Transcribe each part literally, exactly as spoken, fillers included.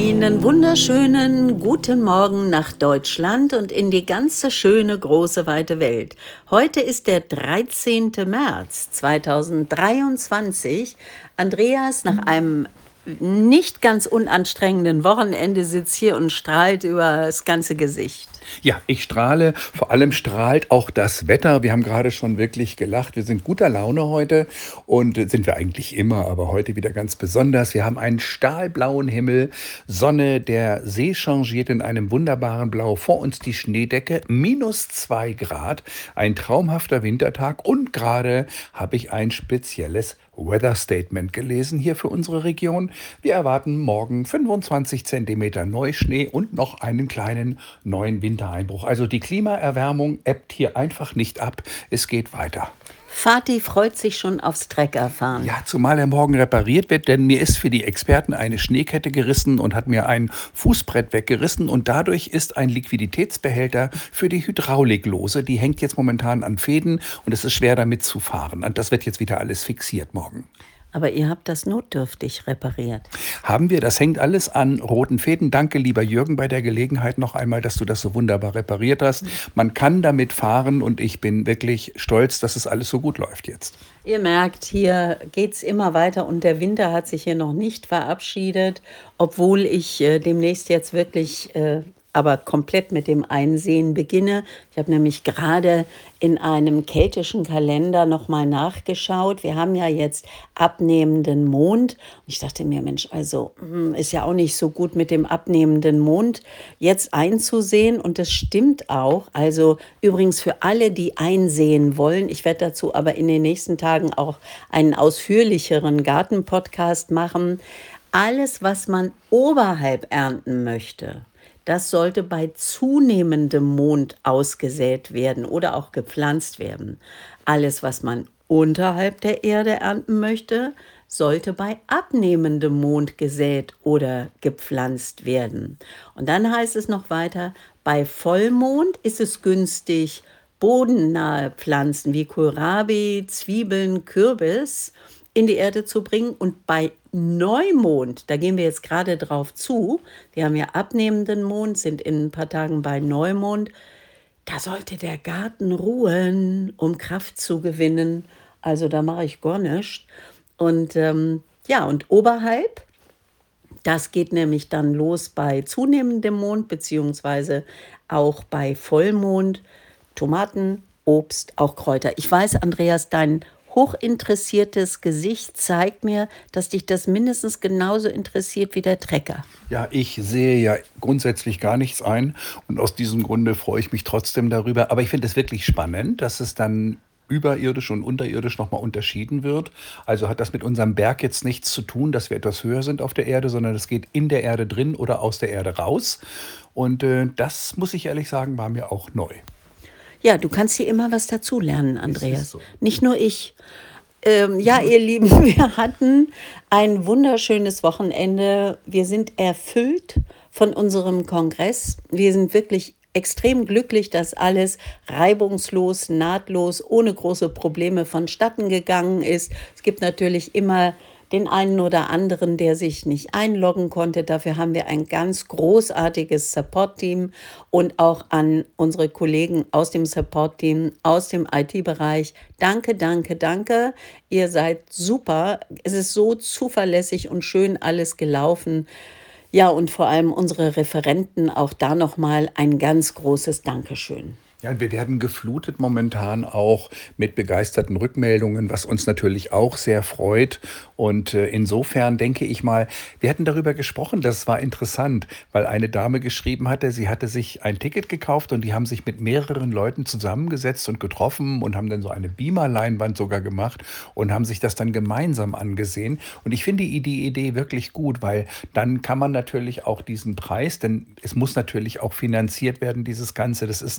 Einen wunderschönen guten Morgen nach Deutschland und in die ganze schöne, große, weite Welt. Heute ist der dreizehnte März zweitausenddreiundzwanzig. Andreas, nach einem nicht ganz unanstrengenden Wochenende sitzt hier und strahlt über das ganze Gesicht. Ja, ich strahle. Vor allem strahlt auch das Wetter. Wir haben gerade schon wirklich gelacht. Wir sind guter Laune heute und äh, sind wir eigentlich immer, aber heute wieder ganz besonders. Wir haben einen stahlblauen Himmel, Sonne, der See changiert in einem wunderbaren Blau. Vor uns die Schneedecke, minus zwei Grad, ein traumhafter Wintertag und gerade habe ich ein spezielles Weather Statement gelesen hier für unsere Region. Wir erwarten morgen fünfundzwanzig Zentimeter Neuschnee und noch einen kleinen neuen Wintereinbruch. Also die Klimaerwärmung ebbt hier einfach nicht ab. Es geht weiter. Vati freut sich schon aufs Treckerfahren. Ja, zumal er morgen repariert wird, denn mir ist für die Experten eine Schneekette gerissen und hat mir ein Fußbrett weggerissen und dadurch ist ein Liquiditätsbehälter für die Hydraulik lose. Die hängt jetzt momentan an Fäden und es ist schwer damit zu fahren. Und das wird jetzt wieder alles fixiert morgen. Aber ihr habt das notdürftig repariert. Haben wir, das hängt alles an roten Fäden. Danke, lieber Jürgen, bei der Gelegenheit noch einmal, dass du das so wunderbar repariert hast. Man kann damit fahren und ich bin wirklich stolz, dass es alles so gut läuft jetzt. Ihr merkt, hier geht's immer weiter und der Winter hat sich hier noch nicht verabschiedet, obwohl ich äh, demnächst jetzt wirklich äh, aber komplett mit dem Einsehen beginne. Ich habe nämlich gerade in einem keltischen Kalender nochmal nachgeschaut. Wir haben ja jetzt abnehmenden Mond. Und ich dachte mir, Mensch, also hm, ist ja auch nicht so gut mit dem abnehmenden Mond jetzt einzusehen. Und das stimmt auch. Also übrigens für alle, die einsehen wollen, ich werde dazu aber in den nächsten Tagen auch einen ausführlicheren Gartenpodcast machen. Alles, was man oberhalb ernten möchte, das sollte bei zunehmendem Mond ausgesät werden oder auch gepflanzt werden. Alles, was man unterhalb der Erde ernten möchte, sollte bei abnehmendem Mond gesät oder gepflanzt werden. Und dann heißt es noch weiter, bei Vollmond ist es günstig, bodennahe Pflanzen wie Kohlrabi, Zwiebeln, Kürbis in die Erde zu bringen. Und bei Neumond, da gehen wir jetzt gerade drauf zu, wir haben ja abnehmenden Mond, sind in ein paar Tagen bei Neumond, da sollte der Garten ruhen, um Kraft zu gewinnen. Also da mache ich gar nichts. Und ähm, ja, und oberhalb, das geht nämlich dann los bei zunehmendem Mond, beziehungsweise auch bei Vollmond, Tomaten, Obst, auch Kräuter. Ich weiß, Andreas, dein hochinteressiertes Gesicht zeigt mir, dass dich das mindestens genauso interessiert wie der Trecker. Ja, ich sehe ja grundsätzlich gar nichts ein und aus diesem Grunde freue ich mich trotzdem darüber. Aber ich finde es wirklich spannend, dass es dann überirdisch und unterirdisch nochmal unterschieden wird. Also hat das mit unserem Berg jetzt nichts zu tun, dass wir etwas höher sind auf der Erde, sondern es geht in der Erde drin oder aus der Erde raus. Und äh, das, muss ich ehrlich sagen, war mir auch neu. Ja, du kannst hier immer was dazulernen, Es ist Andreas. so. Nicht nur ich. Ähm, ja, ihr Lieben, wir hatten ein wunderschönes Wochenende. Wir sind erfüllt von unserem Kongress. Wir sind wirklich extrem glücklich, dass alles reibungslos, nahtlos, ohne große Probleme vonstatten gegangen ist. Es gibt natürlich immer den einen oder anderen, der sich nicht einloggen konnte. Dafür haben wir ein ganz großartiges Support-Team und auch an unsere Kollegen aus dem Support-Team, aus dem I T-Bereich. Danke, danke, danke. Ihr seid super. Es ist so zuverlässig und schön alles gelaufen. Ja, und vor allem unsere Referenten, auch da nochmal ein ganz großes Dankeschön. Ja, und wir werden geflutet momentan auch mit begeisterten Rückmeldungen, was uns natürlich auch sehr freut. Und äh, insofern denke ich mal, wir hatten darüber gesprochen, das war interessant, weil eine Dame geschrieben hatte, sie hatte sich ein Ticket gekauft und die haben sich mit mehreren Leuten zusammengesetzt und getroffen und haben dann so eine Beamer-Leinwand sogar gemacht und haben sich das dann gemeinsam angesehen. Und ich finde die die Idee wirklich gut, weil dann kann man natürlich auch diesen Preis, denn es muss natürlich auch finanziert werden, dieses Ganze, das ist ein sehr teurer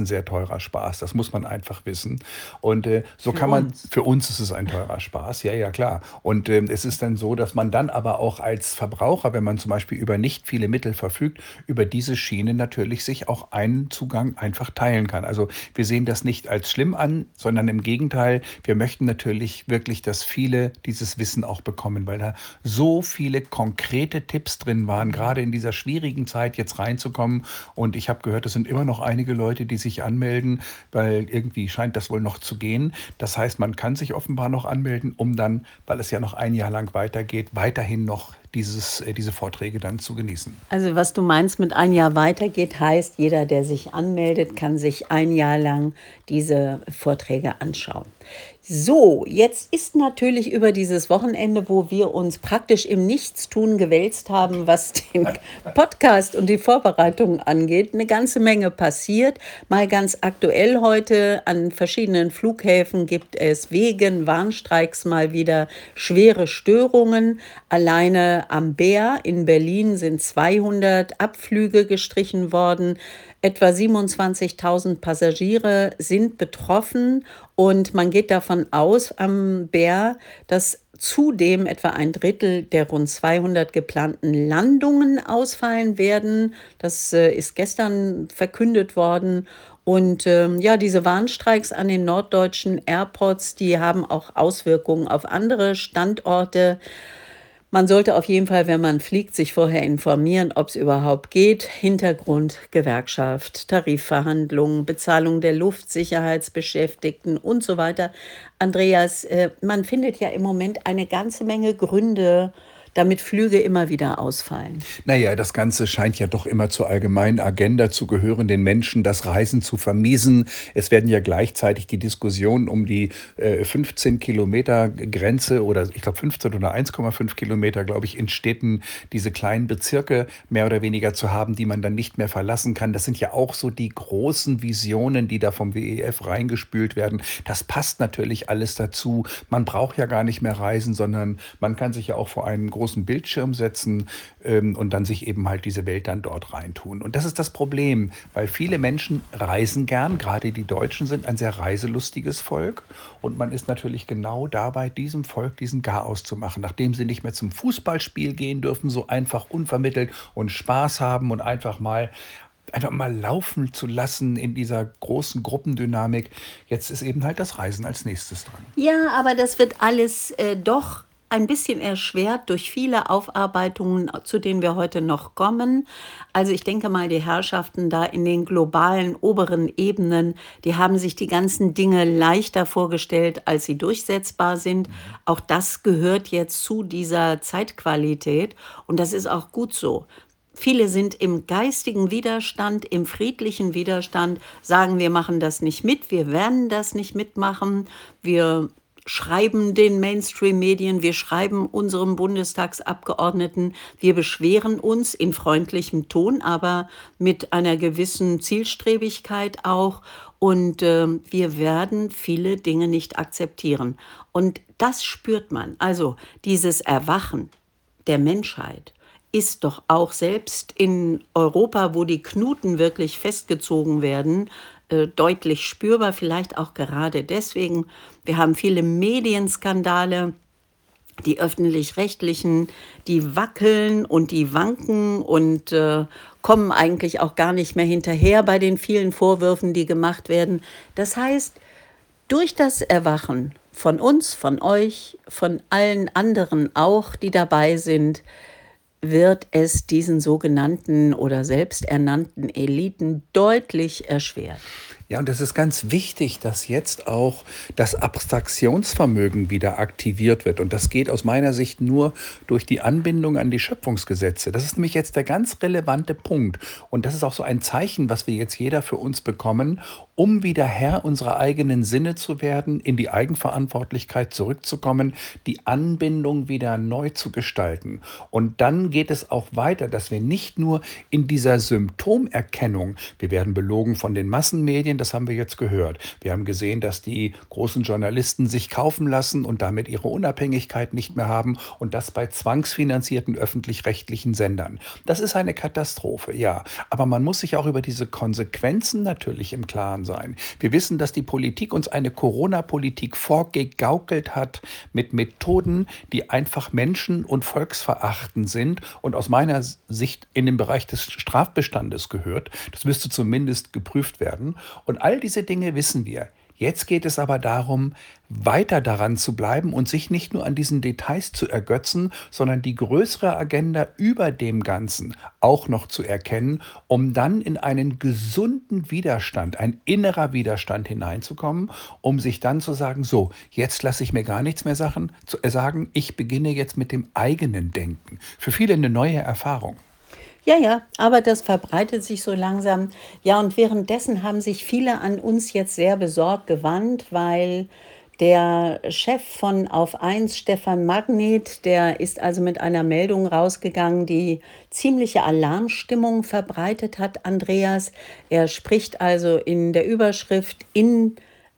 teurer Spaß. Das muss man einfach wissen. Und äh, so Für kann man, uns. für uns ist es ein teurer Spaß, ja, ja, klar. Und ähm, es ist dann so, dass man dann aber auch als Verbraucher, wenn man zum Beispiel über nicht viele Mittel verfügt, über diese Schiene natürlich sich auch einen Zugang einfach teilen kann. Also wir sehen das nicht als schlimm an, sondern im Gegenteil, wir möchten natürlich wirklich, dass viele dieses Wissen auch bekommen, weil da so viele konkrete Tipps drin waren, gerade in dieser schwierigen Zeit jetzt reinzukommen. Und ich habe gehört, es sind immer noch einige Leute, die sich anmelden, weil irgendwie scheint das wohl noch zu gehen. Das heißt, man kann sich offenbar noch anmelden, um dann, weil es ja noch ein Jahr lang weitergeht, weiterhin noch dieses, äh, diese Vorträge dann zu genießen. Also was du meinst mit ein Jahr weitergeht, heißt, jeder, der sich anmeldet, kann sich ein Jahr lang diese Vorträge anschauen. So, jetzt ist natürlich über dieses Wochenende, wo wir uns praktisch im Nichtstun gewälzt haben, was den Podcast und die Vorbereitungen angeht, eine ganze Menge passiert. Mal ganz aktuell heute an verschiedenen Flughäfen gibt es wegen Warnstreiks mal wieder schwere Störungen. Alleine am Bär in Berlin sind zweihundert Abflüge gestrichen worden. Etwa siebenundzwanzigtausend Passagiere sind betroffen und man geht davon aus am Bär, dass zudem etwa ein Drittel der rund zweihundert geplanten Landungen ausfallen werden. Das äh, ist gestern verkündet worden. Und ähm, ja, diese Warnstreiks an den norddeutschen Airports, die haben auch Auswirkungen auf andere Standorte. Man sollte auf jeden Fall, wenn man fliegt, sich vorher informieren, ob es überhaupt geht. Hintergrund, Gewerkschaft, Tarifverhandlungen, Bezahlung der Luftsicherheitsbeschäftigten und so weiter. Andreas, äh, man findet ja im Moment eine ganze Menge Gründe, damit Flüge immer wieder ausfallen. Naja, das Ganze scheint ja doch immer zur allgemeinen Agenda zu gehören, den Menschen das Reisen zu vermiesen. Es werden ja gleichzeitig die Diskussionen um die äh, fünfzehn Kilometer Grenze oder ich glaube fünfzehn oder eins Komma fünf Kilometer, glaube ich, in Städten, diese kleinen Bezirke mehr oder weniger zu haben, die man dann nicht mehr verlassen kann. Das sind ja auch so die großen Visionen, die da vom W E F reingespült werden. Das passt natürlich alles dazu. Man braucht ja gar nicht mehr reisen, sondern man kann sich ja auch vor einen großen Bildschirm setzen ähm, und dann sich eben halt diese Welt dann dort reintun. Und das ist das Problem, weil viele Menschen reisen gern, gerade die Deutschen sind ein sehr reiselustiges Volk und man ist natürlich genau dabei, diesem Volk diesen Garaus zu machen. Nachdem sie nicht mehr zum Fußballspiel gehen dürfen, so einfach unvermittelt und Spaß haben und einfach mal einfach mal laufen zu lassen in dieser großen Gruppendynamik. Jetzt ist eben halt das Reisen als nächstes dran. Ja, aber das wird alles äh, doch ein bisschen erschwert durch viele Aufarbeitungen, zu denen wir heute noch kommen. Also ich denke mal, die Herrschaften da in den globalen oberen Ebenen, die haben sich die ganzen Dinge leichter vorgestellt, als sie durchsetzbar sind. Auch das gehört jetzt zu dieser Zeitqualität und das ist auch gut so. Viele sind im geistigen Widerstand, im friedlichen Widerstand, sagen, wir machen das nicht mit, wir werden das nicht mitmachen, wir schreiben den Mainstream-Medien, wir schreiben unserem Bundestagsabgeordneten, wir beschweren uns in freundlichem Ton, aber mit einer gewissen Zielstrebigkeit auch. Und äh, wir werden viele Dinge nicht akzeptieren. Und das spürt man. Also dieses Erwachen der Menschheit ist doch auch selbst in Europa, wo die Knuten wirklich festgezogen werden, äh, deutlich spürbar, vielleicht auch gerade deswegen. Wir haben viele Medienskandale, die öffentlich-rechtlichen, die wackeln und die wanken und äh, kommen eigentlich auch gar nicht mehr hinterher bei den vielen Vorwürfen, die gemacht werden. Das heißt, durch das Erwachen von uns, von euch, von allen anderen auch, die dabei sind, wird es diesen sogenannten oder selbsternannten Eliten deutlich erschwert. Ja, und es ist ganz wichtig, dass jetzt auch das Abstraktionsvermögen wieder aktiviert wird. Und das geht aus meiner Sicht nur durch die Anbindung an die Schöpfungsgesetze. Das ist nämlich jetzt der ganz relevante Punkt. Und das ist auch so ein Zeichen, was wir jetzt jeder für uns bekommen, um wieder Herr unserer eigenen Sinne zu werden, in die Eigenverantwortlichkeit zurückzukommen, die Anbindung wieder neu zu gestalten. Und dann geht es auch weiter, dass wir nicht nur in dieser Symptomerkennung, wir werden belogen von den Massenmedien, das haben wir jetzt gehört. Wir haben gesehen, dass die großen Journalisten sich kaufen lassen und damit ihre Unabhängigkeit nicht mehr haben und das bei zwangsfinanzierten öffentlich-rechtlichen Sendern. Das ist eine Katastrophe, ja. Aber man muss sich auch über diese Konsequenzen natürlich im Klaren sein. sein. Wir wissen, dass die Politik uns eine Corona-Politik vorgegaukelt hat mit Methoden, die einfach menschen- und volksverachtend sind und aus meiner Sicht in den Bereich des Strafbestandes gehört. Das müsste zumindest geprüft werden. Und all diese Dinge wissen wir. Jetzt geht es aber darum, weiter daran zu bleiben und sich nicht nur an diesen Details zu ergötzen, sondern die größere Agenda über dem Ganzen auch noch zu erkennen, um dann in einen gesunden Widerstand, ein innerer Widerstand hineinzukommen, um sich dann zu sagen, so, jetzt lasse ich mir gar nichts mehr Sachen, zu, äh, sagen, ich beginne jetzt mit dem eigenen Denken. Für viele eine neue Erfahrung. Ja, ja, aber das verbreitet sich so langsam. Ja, und währenddessen haben sich viele an uns jetzt sehr besorgt gewandt, weil der Chef von Auf eins, Stefan Magnet, der ist also mit einer Meldung rausgegangen, die ziemliche Alarmstimmung verbreitet hat, Andreas. Er spricht also in der Überschrift in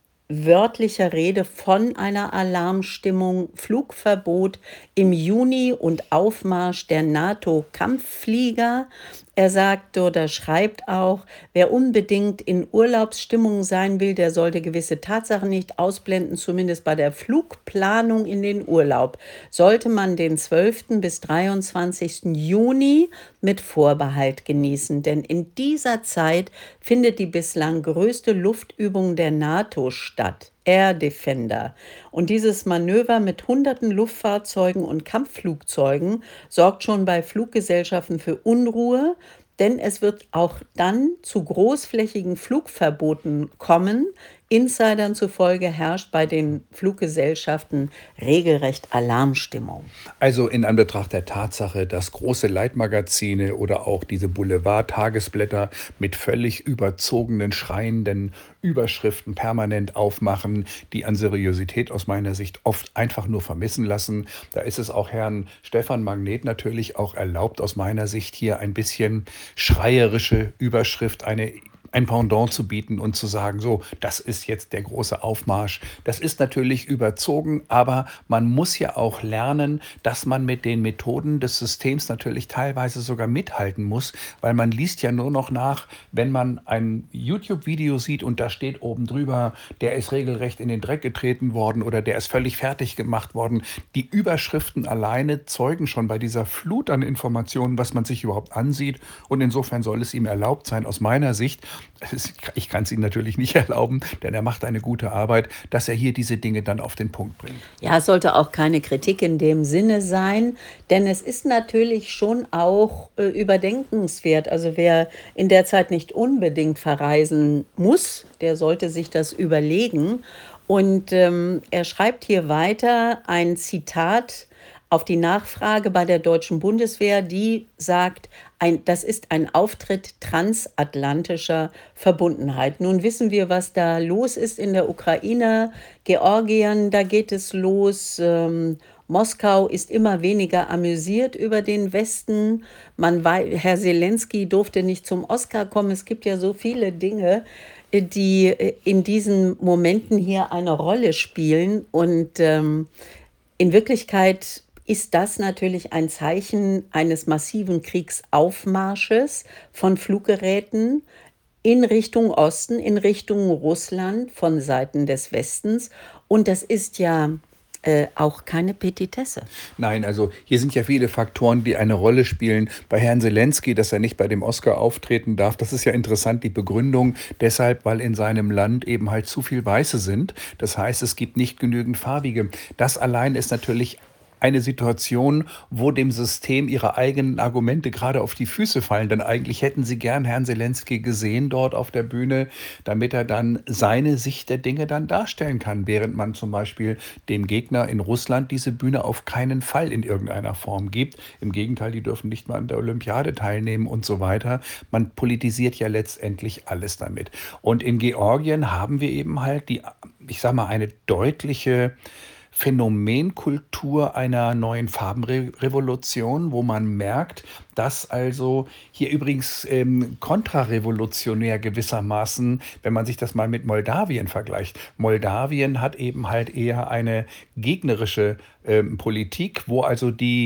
wörtlicher Rede von einer Alarmstimmung, Flugverbot im Juni und Aufmarsch der NATO-Kampfflieger. Er sagt oder schreibt auch, wer unbedingt in Urlaubsstimmung sein will, der sollte gewisse Tatsachen nicht ausblenden, zumindest bei der Flugplanung in den Urlaub. Sollte man den zwölften bis dreiundzwanzigsten Juni mit Vorbehalt genießen, denn in dieser Zeit findet die bislang größte Luftübung der NATO statt. Air Defender. Und dieses Manöver mit hunderten Luftfahrzeugen und Kampfflugzeugen sorgt schon bei Fluggesellschaften für Unruhe, denn es wird auch dann zu großflächigen Flugverboten kommen. Insidern zufolge herrscht bei den Fluggesellschaften regelrecht Alarmstimmung. Also in Anbetracht der Tatsache, dass große Leitmagazine oder auch diese Boulevard-Tagesblätter mit völlig überzogenen, schreienden Überschriften permanent aufmachen, die an Seriosität aus meiner Sicht oft einfach nur vermissen lassen. Da ist es auch Herrn Stefan Magnet natürlich auch erlaubt, aus meiner Sicht hier ein bisschen schreierische Überschrift, eine ein Pendant zu bieten und zu sagen, so, das ist jetzt der große Aufmarsch. Das ist natürlich überzogen, aber man muss ja auch lernen, dass man mit den Methoden des Systems natürlich teilweise sogar mithalten muss, weil man liest ja nur noch nach, wenn man ein YouTube-Video sieht und da steht oben drüber, der ist regelrecht in den Dreck getreten worden oder der ist völlig fertig gemacht worden. Die Überschriften alleine zeugen schon bei dieser Flut an Informationen, was man sich überhaupt ansieht, und insofern soll es ihm erlaubt sein, aus meiner Sicht, ich kann es ihm natürlich nicht erlauben, denn er macht eine gute Arbeit, dass er hier diese Dinge dann auf den Punkt bringt. Ja, es sollte auch keine Kritik in dem Sinne sein, denn es ist natürlich schon auch äh, überdenkenswert. Also wer in der Zeit nicht unbedingt verreisen muss, der sollte sich das überlegen. Und ähm, er schreibt hier weiter ein Zitat auf die Nachfrage bei der deutschen Bundeswehr, die sagt, ein, das ist ein Auftritt transatlantischer Verbundenheit. Nun wissen wir, was da los ist in der Ukraine, Georgien, da geht es los. Ähm, Moskau ist immer weniger amüsiert über den Westen. Man wei- Herr Zelensky durfte nicht zum Oscar kommen. Es gibt ja so viele Dinge, äh, die äh, in diesen Momenten hier eine Rolle spielen. Und ähm, in Wirklichkeit ist das natürlich ein Zeichen eines massiven Kriegsaufmarsches von Fluggeräten in Richtung Osten, in Richtung Russland von Seiten des Westens. Und das ist ja äh, auch keine Petitesse. Nein, also hier sind ja viele Faktoren, die eine Rolle spielen. Bei Herrn Zelensky, dass er nicht bei dem Oscar auftreten darf, das ist ja interessant, die Begründung. Deshalb, weil in seinem Land eben halt zu viel Weiße sind. Das heißt, es gibt nicht genügend Farbige. Das allein ist natürlich eine Situation, wo dem System ihre eigenen Argumente gerade auf die Füße fallen. Denn eigentlich hätten sie gern Herrn Zelensky gesehen dort auf der Bühne, damit er dann seine Sicht der Dinge dann darstellen kann, während man zum Beispiel dem Gegner in Russland diese Bühne auf keinen Fall in irgendeiner Form gibt. Im Gegenteil, die dürfen nicht mal an der Olympiade teilnehmen und so weiter. Man politisiert ja letztendlich alles damit. Und in Georgien haben wir eben halt die, ich sag mal, eine deutliche Phänomenkultur einer neuen Farbenrevolution, wo man merkt, dass also hier übrigens ähm, kontrarevolutionär gewissermaßen, wenn man sich das mal mit Moldawien vergleicht. Moldawien hat eben halt eher eine gegnerische ähm, Politik, wo also die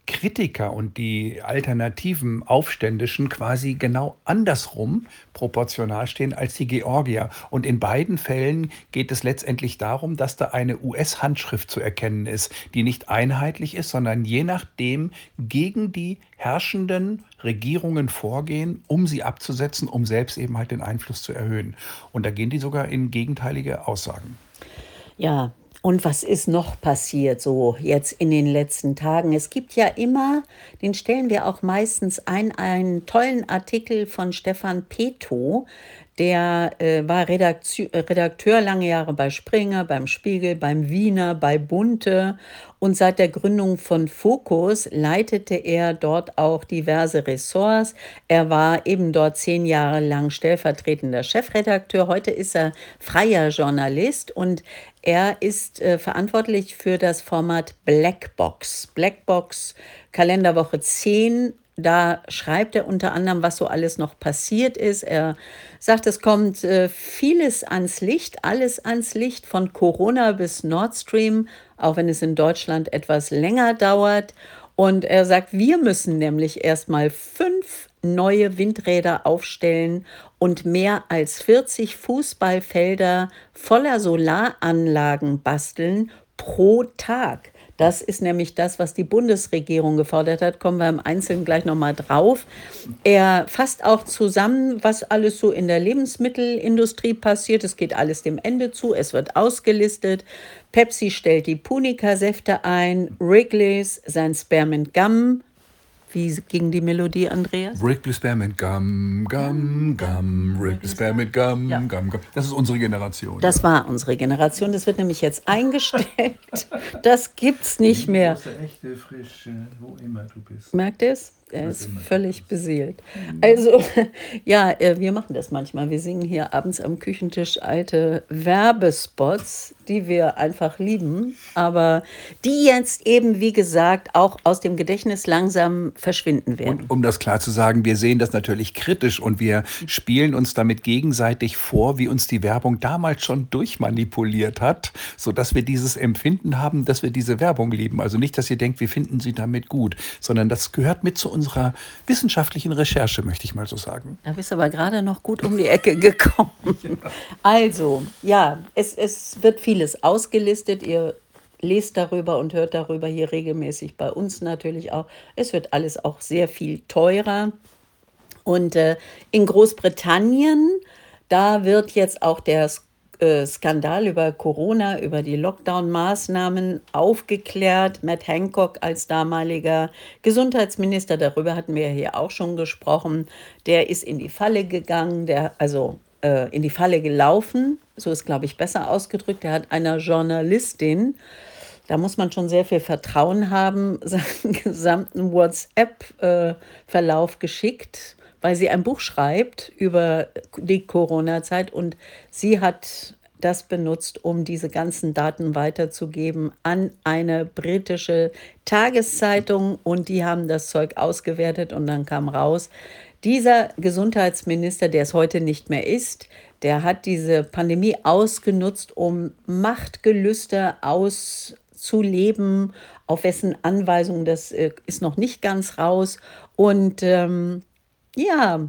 Kritiker und die alternativen Aufständischen quasi genau andersrum proportional stehen als die Georgier. Und in beiden Fällen geht es letztendlich darum, dass da eine U S-Handschrift zu erkennen ist, die nicht einheitlich ist, sondern je nachdem gegen die herrschenden Regierungen vorgehen, um sie abzusetzen, um selbst eben halt den Einfluss zu erhöhen. Und da gehen die sogar in gegenteilige Aussagen. Ja, und was ist noch passiert so jetzt in den letzten Tagen? Es gibt ja immer, den stellen wir auch meistens ein, einen tollen Artikel von Stefan Peto. Der äh, war Redakteu äh, Redakteur lange Jahre bei Springer, beim Spiegel, beim Wiener, bei Bunte. Und seit der Gründung von Focus leitete er dort auch diverse Ressorts. Er war eben dort zehn Jahre lang stellvertretender Chefredakteur. Heute ist er freier Journalist und er ist äh, verantwortlich für das Format Blackbox. Blackbox, Kalenderwoche zehn. Da schreibt er unter anderem, was so alles noch passiert ist. Er sagt, es kommt äh, vieles ans Licht, alles ans Licht, von Corona bis Nord Stream, auch wenn es in Deutschland etwas länger dauert. Und er sagt, wir müssen nämlich erstmal fünf neue Windräder aufstellen und mehr als vierzig Fußballfelder voller Solaranlagen basteln pro Tag. Das ist nämlich das, was die Bundesregierung gefordert hat. Kommen wir im Einzelnen gleich nochmal drauf. Er fasst auch zusammen, was alles so in der Lebensmittelindustrie passiert. Es geht alles dem Ende zu. Es wird ausgelistet. Pepsi stellt die Punica-Säfte ein. Wrigley's sein Spearmint Gum. Wie ging die Melodie, Andreas? Wrigley Spearmint Gum, Gum, Gum, Wrigley Spearmint Gum, Ja. Gum, Gum. Das ist unsere Generation. Das war unsere Generation. Das wird nämlich jetzt eingestellt. Das gibt's nicht mehr. Echte Frische, wo immer du bist. Merkt ihr es? Er ist völlig beseelt. Also, ja, äh, wir machen das manchmal. Wir singen hier abends am Küchentisch alte Werbespots, die wir einfach lieben, aber die jetzt eben, wie gesagt, auch aus dem Gedächtnis langsam verschwinden werden. Und um das klar zu sagen, wir sehen das natürlich kritisch und wir spielen uns damit gegenseitig vor, wie uns die Werbung damals schon durchmanipuliert hat, sodass wir dieses Empfinden haben, dass wir diese Werbung lieben. Also nicht, dass ihr denkt, wir finden sie damit gut, sondern das gehört mit zu unserer wissenschaftlichen Recherche, möchte ich mal so sagen. Da bist du aber gerade noch gut um die Ecke gekommen. Also, ja, es, es wird vieles ausgelistet. Ihr lest darüber und hört darüber hier regelmäßig bei uns natürlich auch. Es wird alles auch sehr viel teurer. Und äh, in Großbritannien, da wird jetzt auch der Sk- äh, Skandal über Corona, über die Lockdown-Maßnahmen aufgeklärt. Matt Hancock als damaliger Gesundheitsminister, darüber hatten wir ja hier auch schon gesprochen, der ist in die Falle gegangen, der, also äh, in die Falle gelaufen, so ist, glaube ich, besser ausgedrückt. Er hat einer Journalistin, da muss man schon sehr viel Vertrauen haben, seinen gesamten WhatsApp-Verlauf geschickt, weil sie ein Buch schreibt über die Corona-Zeit und sie hat das benutzt, um diese ganzen Daten weiterzugeben an eine britische Tageszeitung und die haben das Zeug ausgewertet und dann kam raus, dieser Gesundheitsminister, der es heute nicht mehr ist, der hat diese Pandemie ausgenutzt, um Machtgelüste auszuleben, auf wessen Anweisung, das äh, ist noch nicht ganz raus. Und ähm, ja,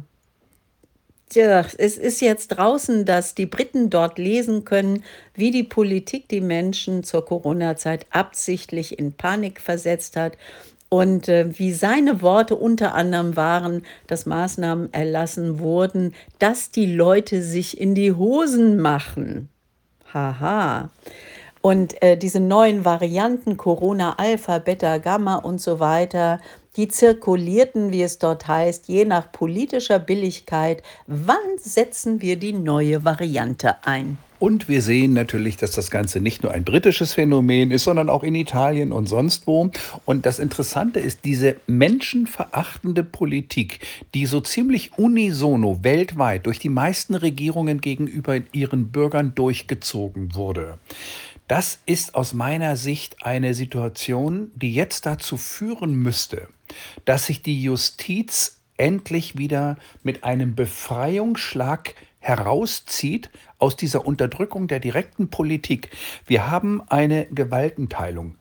tja, es ist jetzt draußen, dass die Briten dort lesen können, wie die Politik die Menschen zur Corona-Zeit absichtlich in Panik versetzt hat und äh, wie seine Worte unter anderem waren, dass Maßnahmen erlassen wurden, dass die Leute sich in die Hosen machen. Haha. Und äh, diese neuen Varianten, Corona, Alpha, Beta, Gamma und so weiter, die zirkulierten, wie es dort heißt, je nach politischer Billigkeit. Wann setzen wir die neue Variante ein? Und wir sehen natürlich, dass das Ganze nicht nur ein britisches Phänomen ist, sondern auch in Italien und sonst wo. Und das Interessante ist, diese menschenverachtende Politik, die so ziemlich unisono weltweit durch die meisten Regierungen gegenüber ihren Bürgern durchgezogen wurde. Das ist aus meiner Sicht eine Situation, die jetzt dazu führen müsste, dass sich die Justiz endlich wieder mit einem Befreiungsschlag herauszieht aus dieser Unterdrückung der direkten Politik. Wir haben eine Gewaltenteilung.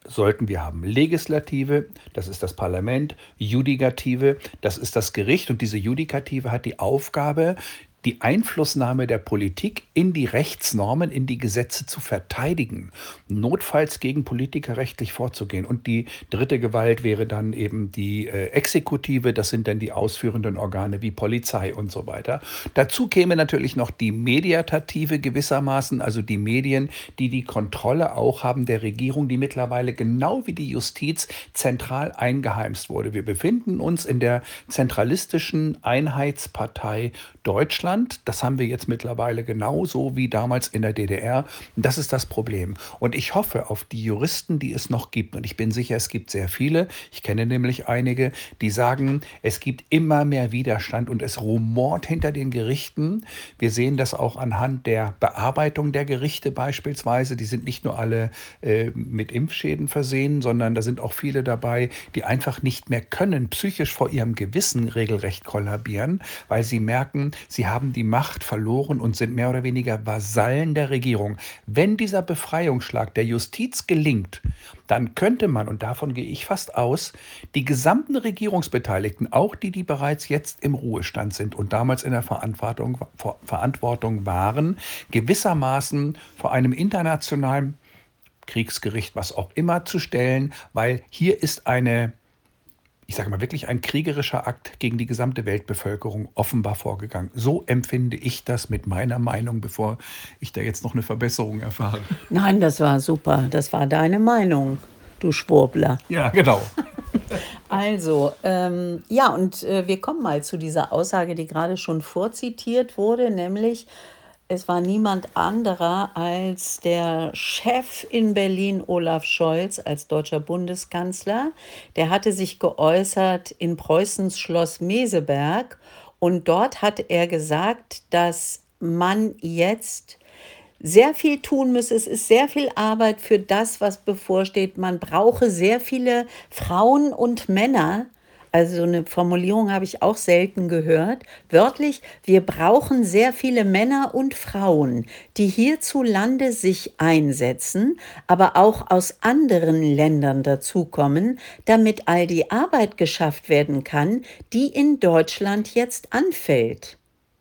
sollten wir haben Legislative, das ist das Parlament, Judikative, das ist das Gericht und diese Judikative hat die Aufgabe, die Einflussnahme der Politik in die Rechtsnormen, in die Gesetze zu verteidigen, notfalls gegen Politiker rechtlich vorzugehen. Und die dritte Gewalt wäre dann eben die äh, Exekutive, das sind dann die ausführenden Organe wie Polizei und so weiter. Dazu käme natürlich noch die Mediative gewissermaßen, also die Medien, die die Kontrolle auch haben der Regierung, die mittlerweile genau wie die Justiz zentral eingeheimst wurde. Wir befinden uns in der zentralistischen Einheitspartei Deutschland. Das haben wir jetzt mittlerweile genauso wie damals in der D D R. Und das ist das Problem. Und ich hoffe auf die Juristen, die es noch gibt. Und ich bin sicher, es gibt sehr viele. Ich kenne nämlich einige, die sagen, es gibt immer mehr Widerstand und es rumort hinter den Gerichten. Wir sehen das auch anhand der Bearbeitung der Gerichte beispielsweise. Die sind nicht nur alle äh, mit Impfschäden versehen, sondern da sind auch viele dabei, die einfach nicht mehr können, psychisch vor ihrem Gewissen regelrecht kollabieren, weil sie merken, sie haben die Macht verloren und sind mehr oder weniger Vasallen der Regierung. Wenn dieser Befreiungsschlag der Justiz gelingt, dann könnte man, und davon gehe ich fast aus, die gesamten Regierungsbeteiligten, auch die, die bereits jetzt im Ruhestand sind und damals in der Verantwortung, Verantwortung waren, gewissermaßen vor einem internationalen Kriegsgericht, was auch immer, zu stellen, weil hier ist eine, ich sage mal, wirklich ein kriegerischer Akt gegen die gesamte Weltbevölkerung offenbar vorgegangen. So empfinde ich das mit meiner Meinung, bevor ich da jetzt noch eine Verbesserung erfahre. Nein, das war super. Das war deine Meinung, du Schwurbler. Ja, genau. Also, ähm, ja, und äh, wir kommen mal zu dieser Aussage, die gerade schon vorzitiert wurde, nämlich, es war niemand anderer als der Chef in Berlin, Olaf Scholz, als deutscher Bundeskanzler. Der hatte sich geäußert in Preußens Schloss Meseberg und dort hat er gesagt, dass man jetzt sehr viel tun müsse. Es ist sehr viel Arbeit für das, was bevorsteht. Man brauche sehr viele Frauen und Männer. Also so eine Formulierung habe ich auch selten gehört. Wörtlich, wir brauchen sehr viele Männer und Frauen, die hierzulande sich einsetzen, aber auch aus anderen Ländern dazukommen, damit all die Arbeit geschafft werden kann, die in Deutschland jetzt anfällt.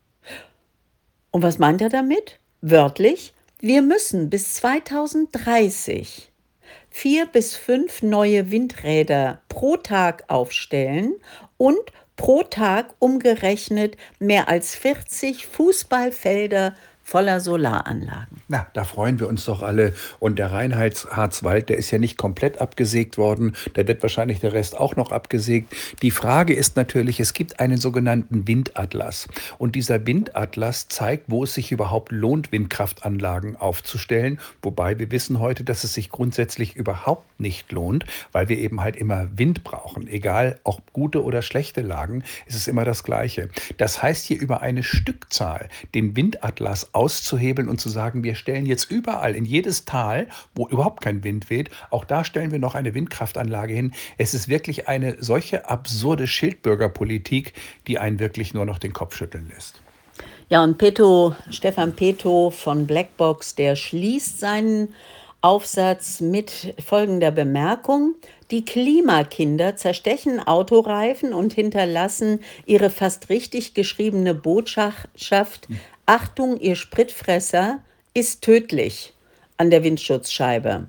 Und was meint er damit? Wörtlich, wir müssen bis zweitausenddreißig vier bis fünf neue Windräder pro Tag aufstellen und pro Tag umgerechnet mehr als vierzig Fußballfelder voller Solaranlagen. Na, da freuen wir uns doch alle. Und der Reinhardswald, der ist ja nicht komplett abgesägt worden. Da wird wahrscheinlich der Rest auch noch abgesägt. Die Frage ist natürlich, es gibt einen sogenannten Windatlas. Und dieser Windatlas zeigt, wo es sich überhaupt lohnt, Windkraftanlagen aufzustellen. Wobei wir wissen heute, dass es sich grundsätzlich überhaupt nicht lohnt, weil wir eben halt immer Wind brauchen. Egal, ob gute oder schlechte Lagen, ist es immer das Gleiche. Das heißt, hier über eine Stückzahl den Windatlas auszuhebeln und zu sagen, wir stellen jetzt überall in jedes Tal, wo überhaupt kein Wind weht, auch da stellen wir noch eine Windkraftanlage hin. Es ist wirklich eine solche absurde Schildbürgerpolitik, die einen wirklich nur noch den Kopf schütteln lässt. Ja, und Peto, Stefan Peto von Blackbox, der schließt seinen Aufsatz mit folgender Bemerkung: Die Klimakinder zerstechen Autoreifen und hinterlassen ihre fast richtig geschriebene Botschaft: Achtung, ihr Spritfresser ist tödlich an der Windschutzscheibe.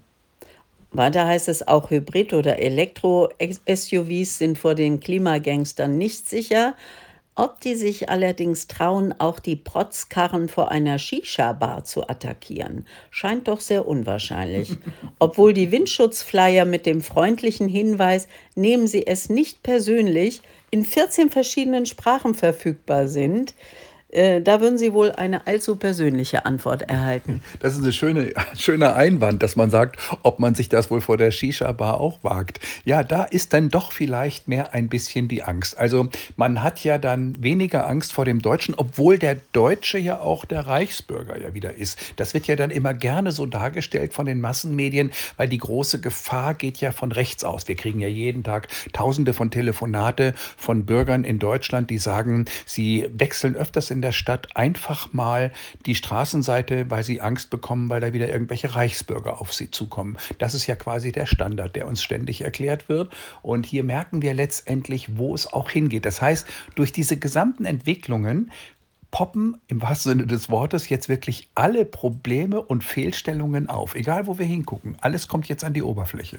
Weiter heißt es, auch Hybrid- oder Elektro-S U Vs sind vor den Klimagangstern nicht sicher. Ob die sich allerdings trauen, auch die Protzkarren vor einer Shisha-Bar zu attackieren, scheint doch sehr unwahrscheinlich. Obwohl die Windschutzflyer mit dem freundlichen Hinweis, nehmen Sie es nicht persönlich, in vierzehn verschiedenen Sprachen verfügbar sind, äh, da würden Sie wohl eine allzu persönliche Antwort erhalten. Das ist ein schöne, schöner Einwand, dass man sagt, ob man sich das wohl vor der Shisha-Bar auch wagt. Ja, da ist dann doch vielleicht mehr ein bisschen die Angst. Also man hat ja dann weniger Angst vor dem Deutschen, obwohl der Deutsche ja auch der Reichsbürger ja wieder ist. Das wird ja dann immer gerne so dargestellt von den Massenmedien, weil die große Gefahr geht ja von rechts aus. Wir kriegen ja jeden Tag Tausende von Telefonate von Bürgern in Deutschland, die sagen, sie wechseln öfters in in der Stadt einfach mal die Straßenseite, weil sie Angst bekommen, weil da wieder irgendwelche Reichsbürger auf sie zukommen. Das ist ja quasi der Standard, der uns ständig erklärt wird. Und hier merken wir letztendlich, wo es auch hingeht. Das heißt, durch diese gesamten Entwicklungen poppen im wahrsten Sinne des Wortes jetzt wirklich alle Probleme und Fehlstellungen auf. Egal, wo wir hingucken. Alles kommt jetzt an die Oberfläche.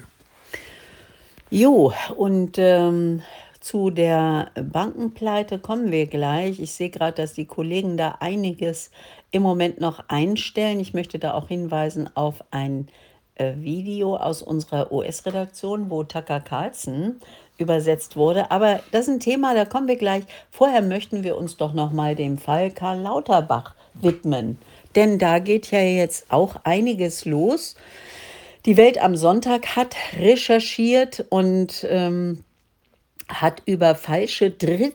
Jo, und ähm, zu der Bankenpleite kommen wir gleich. Ich sehe gerade, dass die Kollegen da einiges im Moment noch einstellen. Ich möchte da auch hinweisen auf ein äh, Video aus unserer U S-Redaktion, wo Tucker Carlson übersetzt wurde. Aber das ist ein Thema, da kommen wir gleich. Vorher möchten wir uns doch noch mal dem Fall Karl Lauterbach widmen. Denn da geht ja jetzt auch einiges los. Die Welt am Sonntag hat recherchiert und ähm, hat über falsche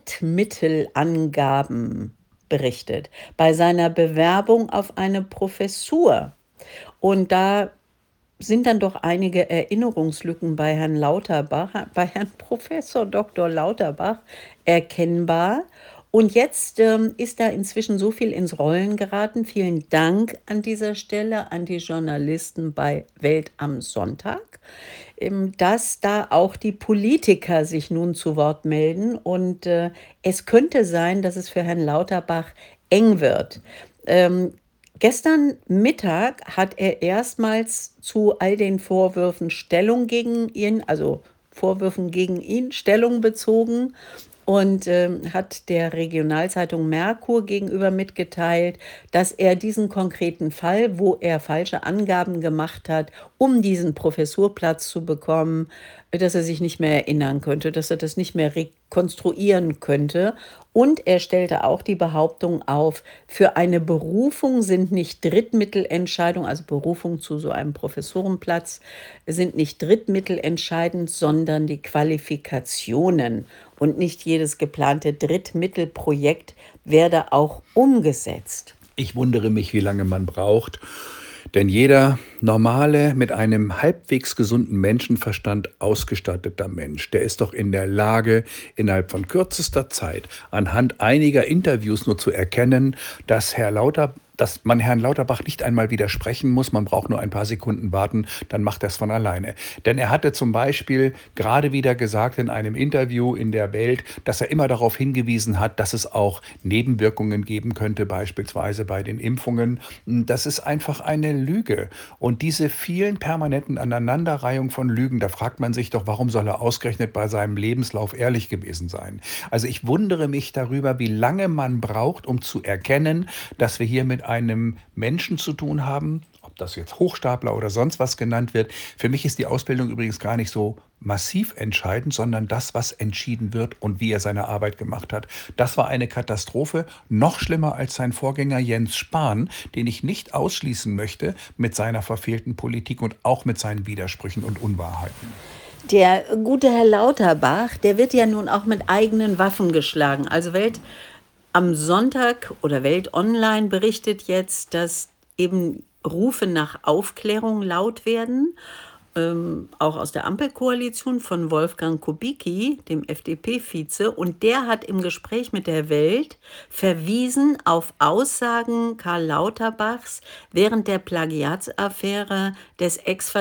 Drittmittelangaben berichtet bei seiner Bewerbung auf eine Professur. Und da sind dann doch einige Erinnerungslücken bei Herrn Lauterbach, bei Herrn Professor Doktor Lauterbach erkennbar. Und jetzt ähm, ist da inzwischen so viel ins Rollen geraten. Vielen Dank an dieser Stelle an die Journalisten bei Welt am Sonntag, ähm, dass da auch die Politiker sich nun zu Wort melden. Und äh, es könnte sein, dass es für Herrn Lauterbach eng wird. Ähm, Gestern Mittag hat er erstmals zu all den Vorwürfen Stellung gegen ihn, also Vorwürfen gegen ihn Stellung bezogen und ähm, hat der Regionalzeitung Merkur gegenüber mitgeteilt, dass er diesen konkreten Fall, wo er falsche Angaben gemacht hat, um diesen Professurplatz zu bekommen, dass er sich nicht mehr erinnern könnte, dass er das nicht mehr rekonstruieren könnte. Und er stellte auch die Behauptung auf, für eine Berufung sind nicht Drittmittelentscheidungen, also Berufung zu so einem Professorenplatz, sind nicht Drittmittel entscheidend, sondern die Qualifikationen. Und nicht jedes geplante Drittmittelprojekt werde auch umgesetzt. Ich wundere mich, wie lange man braucht. Denn jeder normale, mit einem halbwegs gesunden Menschenverstand ausgestatteter Mensch, der ist doch in der Lage, innerhalb von kürzester Zeit anhand einiger Interviews nur zu erkennen, dass Herr Lauter, dass man Herrn Lauterbach nicht einmal widersprechen muss. Man braucht nur ein paar Sekunden warten, dann macht er es von alleine. Denn er hatte zum Beispiel gerade wieder gesagt in einem Interview in der Welt, dass er immer darauf hingewiesen hat, dass es auch Nebenwirkungen geben könnte, beispielsweise bei den Impfungen. Das ist einfach eine Lüge. Und diese vielen permanenten Aneinanderreihungen von Lügen, da fragt man sich doch, warum soll er ausgerechnet bei seinem Lebenslauf ehrlich gewesen sein? Also ich wundere mich darüber, wie lange man braucht, um zu erkennen, dass wir hier mit einem Menschen zu tun haben, ob das jetzt Hochstapler oder sonst was genannt wird. Für mich ist die Ausbildung übrigens gar nicht so massiv entscheidend, sondern das, was entschieden wird und wie er seine Arbeit gemacht hat. Das war eine Katastrophe, noch schlimmer als sein Vorgänger Jens Spahn, den ich nicht ausschließen möchte mit seiner verfehlten Politik und auch mit seinen Widersprüchen und Unwahrheiten. Der gute Herr Lauterbach, der wird ja nun auch mit eigenen Waffen geschlagen. Also Welt am Sonntag oder Welt Online berichtet jetzt, dass eben Rufe nach Aufklärung laut werden, ähm, auch aus der Ampelkoalition von Wolfgang Kubicki, dem F D P-Vize. Und der hat im Gespräch mit der Welt verwiesen auf Aussagen Karl Lauterbachs während der Plagiatsaffäre des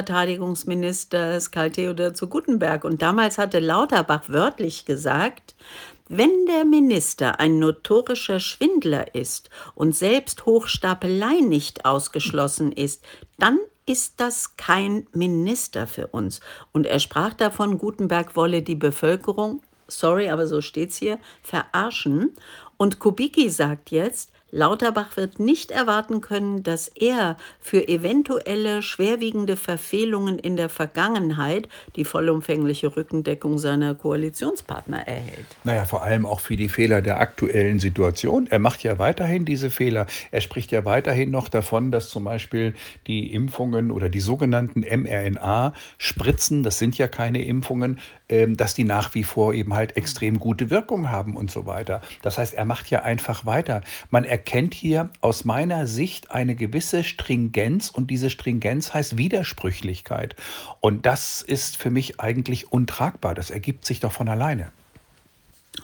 Ex-Verteidigungsministers Karl Theodor zu Guttenberg. Und damals hatte Lauterbach wörtlich gesagt, wenn der Minister ein notorischer Schwindler ist und selbst Hochstapelei nicht ausgeschlossen ist, dann ist das kein Minister für uns. Und er sprach davon, Guttenberg wolle die Bevölkerung, sorry, aber so steht's hier, verarschen. Und Kubicki sagt jetzt, Lauterbach wird nicht erwarten können, dass er für eventuelle schwerwiegende Verfehlungen in der Vergangenheit die vollumfängliche Rückendeckung seiner Koalitionspartner erhält. Naja, vor allem auch für die Fehler der aktuellen Situation. Er macht ja weiterhin diese Fehler. Er spricht ja weiterhin noch davon, dass zum Beispiel die Impfungen oder die sogenannten mRNA-Spritzen, das sind ja keine Impfungen, ähm, dass die nach wie vor eben halt extrem gute Wirkung haben und so weiter. Das heißt, er macht ja einfach weiter. Man erkennt hier aus meiner Sicht eine gewisse Stringenz und diese Stringenz heißt Widersprüchlichkeit. Und das ist für mich eigentlich untragbar. Das ergibt sich doch von alleine.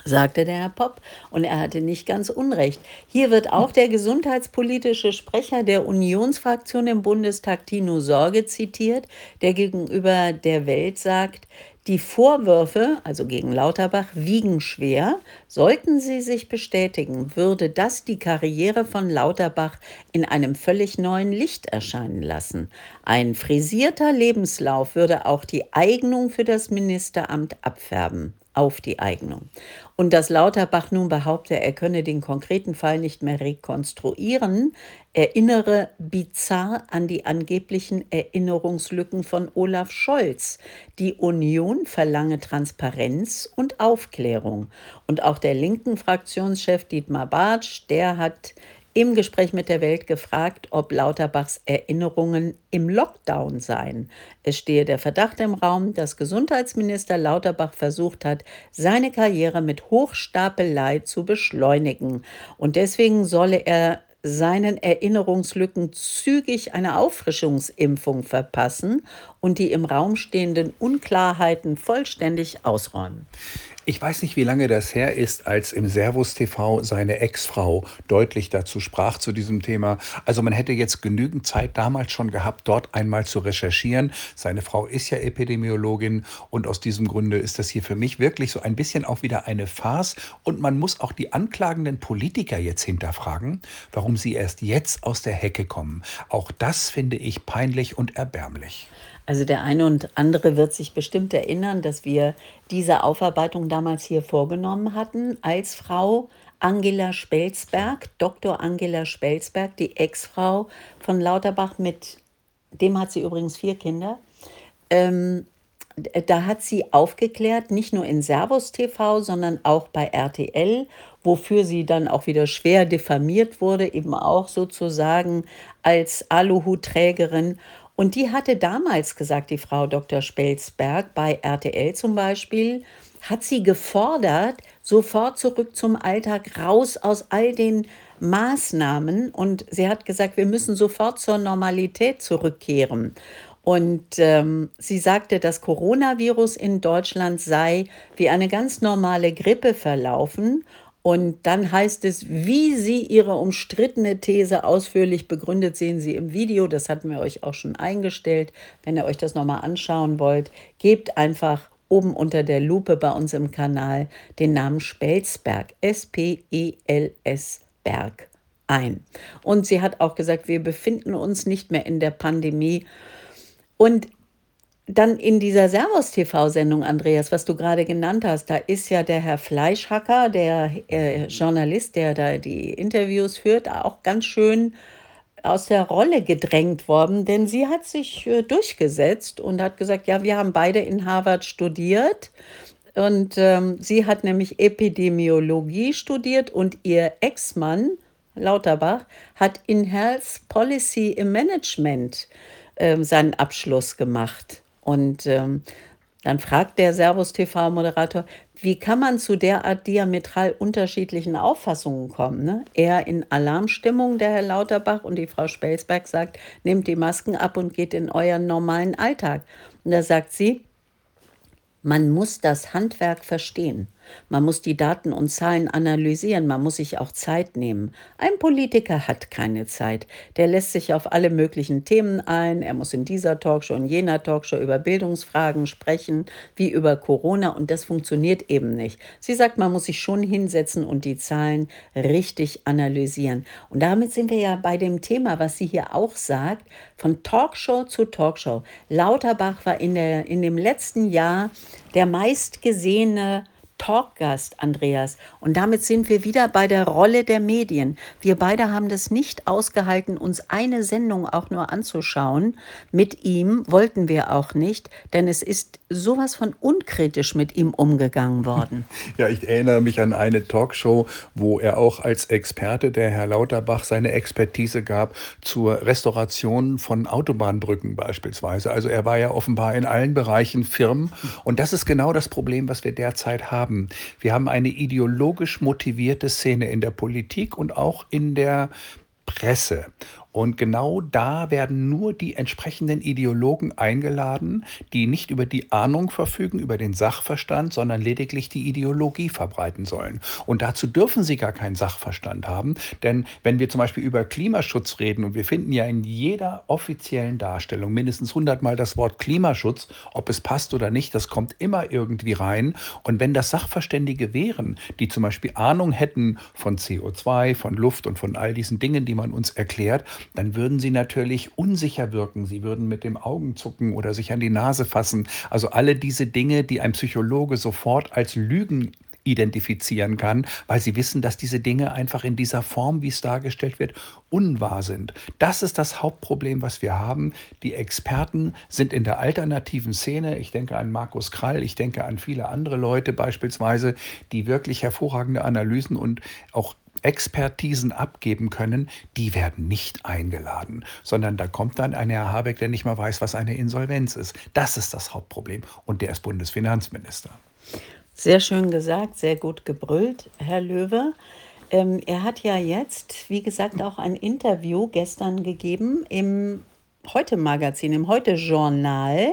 sagte der Herr Popp. Und er hatte nicht ganz Unrecht. Hier wird auch der gesundheitspolitische Sprecher der Unionsfraktion im Bundestag, Tino Sorge, zitiert, der gegenüber der Welt sagt, die Vorwürfe, also gegen Lauterbach, wiegen schwer. Sollten sie sich bestätigen, würde das die Karriere von Lauterbach in einem völlig neuen Licht erscheinen lassen. Ein frisierter Lebenslauf würde auch die Eignung für das Ministeramt abfärben. Auf die Eignung. Und dass Lauterbach nun behaupte, er könne den konkreten Fall nicht mehr rekonstruieren, erinnere bizarr an die angeblichen Erinnerungslücken von Olaf Scholz. Die Union verlange Transparenz und Aufklärung. Und auch der linken Fraktionschef Dietmar Bartsch, der hat im Gespräch mit der Welt gefragt, ob Lauterbachs Erinnerungen im Lockdown seien. Es stehe der Verdacht im Raum, dass Gesundheitsminister Lauterbach versucht hat, seine Karriere mit Hochstapelei zu beschleunigen. Und deswegen solle er seinen Erinnerungslücken zügig eine Auffrischungsimpfung verpassen und die im Raum stehenden Unklarheiten vollständig ausräumen. Ich weiß nicht, wie lange das her ist, als im Servus T V seine Ex-Frau deutlich dazu sprach zu diesem Thema. Also man hätte jetzt genügend Zeit damals schon gehabt, dort einmal zu recherchieren. Seine Frau ist ja Epidemiologin und aus diesem Grunde ist das hier für mich wirklich so ein bisschen auch wieder eine Farce. Und man muss auch die anklagenden Politiker jetzt hinterfragen, warum sie erst jetzt aus der Hecke kommen. Auch das finde ich peinlich und erbärmlich. Also der eine und andere wird sich bestimmt erinnern, dass wir diese Aufarbeitung damals hier vorgenommen hatten, als Frau Angela Spelzberg, Doktor Angela Spelzberg, die Ex-Frau von Lauterbach, mit dem hat sie übrigens vier Kinder. Ähm, da hat sie aufgeklärt, nicht nur in Servus T V, sondern auch bei R T L, wofür sie dann auch wieder schwer diffamiert wurde, eben auch sozusagen als Aluhutträgerin. Und die hatte damals gesagt, die Frau Doktor Spelzberg, bei R T L zum Beispiel, hat sie gefordert, sofort zurück zum Alltag, raus aus all den Maßnahmen. Und sie hat gesagt, wir müssen sofort zur Normalität zurückkehren. Und ähm, sie sagte, das Coronavirus in Deutschland sei wie eine ganz normale Grippe verlaufen. Und dann heißt es, wie sie ihre umstrittene These ausführlich begründet, sehen Sie im Video. Das hatten wir euch auch schon eingestellt. Wenn ihr euch das nochmal anschauen wollt, gebt einfach oben unter der Lupe bei uns im Kanal den Namen Spelzberg, S P E L S Berg, ein. Und sie hat auch gesagt, wir befinden uns nicht mehr in der Pandemie. Und dann in dieser Servus-T V-Sendung, Andreas, was du gerade genannt hast, da ist ja der Herr Fleischhacker, der äh, Journalist, der da die Interviews führt, auch ganz schön aus der Rolle gedrängt worden, denn sie hat sich äh, durchgesetzt und hat gesagt, ja, wir haben beide in Harvard studiert. Und ähm, sie hat nämlich Epidemiologie studiert und ihr Ex-Mann, Lauterbach, hat in Health Policy im Management ähm, seinen Abschluss gemacht. Und ähm, dann fragt der Servus-T V-Moderator, wie kann man zu derart diametral unterschiedlichen Auffassungen kommen? Ne? Er in Alarmstimmung, der Herr Lauterbach, und die Frau Spelzberg sagt, nehmt die Masken ab und geht in euren normalen Alltag. Und da sagt sie, man muss das Handwerk verstehen. Man muss die Daten und Zahlen analysieren. Man muss sich auch Zeit nehmen. Ein Politiker hat keine Zeit. Der lässt sich auf alle möglichen Themen ein. Er muss in dieser Talkshow, in jener Talkshow über Bildungsfragen sprechen, wie über Corona. Und das funktioniert eben nicht. Sie sagt, man muss sich schon hinsetzen und die Zahlen richtig analysieren. Und damit sind wir ja bei dem Thema, was sie hier auch sagt, von Talkshow zu Talkshow. Lauterbach war in, der, in dem letzten Jahr der meistgesehene Talkgast, Andreas. Und damit sind wir wieder bei der Rolle der Medien. Wir beide haben das nicht ausgehalten, uns eine Sendung auch nur anzuschauen. Mit ihm wollten wir auch nicht, denn es ist sowas von unkritisch mit ihm umgegangen worden. Ja, ich erinnere mich an eine Talkshow, wo er auch als Experte, der Herr Lauterbach, seine Expertise gab zur Restauration von Autobahnbrücken beispielsweise. Also er war ja offenbar in allen Bereichen firm. Und das ist genau das Problem, was wir derzeit haben. Wir haben eine ideologisch motivierte Szene in der Politik und auch in der Presse. Und genau da werden nur die entsprechenden Ideologen eingeladen, die nicht über die Ahnung verfügen, über den Sachverstand, sondern lediglich die Ideologie verbreiten sollen. Und dazu dürfen sie gar keinen Sachverstand haben, denn wenn wir zum Beispiel über Klimaschutz reden und wir finden ja in jeder offiziellen Darstellung mindestens hundertmal das Wort Klimaschutz, ob es passt oder nicht, das kommt immer irgendwie rein. Und wenn das Sachverständige wären, die zum Beispiel Ahnung hätten von C O zwei, von Luft und von all diesen Dingen, die man uns erklärt, dann würden sie natürlich unsicher wirken. Sie würden mit dem Augen zucken oder sich an die Nase fassen. Also alle diese Dinge, die ein Psychologe sofort als Lügen identifizieren kann, weil sie wissen, dass diese Dinge einfach in dieser Form, wie es dargestellt wird, unwahr sind. Das ist das Hauptproblem, was wir haben. Die Experten sind in der alternativen Szene, ich denke an Markus Krall, ich denke an viele andere Leute beispielsweise, die wirklich hervorragende Analysen und auch Expertisen abgeben können, die werden nicht eingeladen, sondern da kommt dann ein Herr Habeck, der nicht mal weiß, was eine Insolvenz ist. Das ist das Hauptproblem und der ist Bundesfinanzminister. Sehr schön gesagt, sehr gut gebrüllt, Herr Löwe. Ähm, er hat ja jetzt, wie gesagt, auch ein Interview gestern gegeben im Heute-Magazin, im Heute-Journal.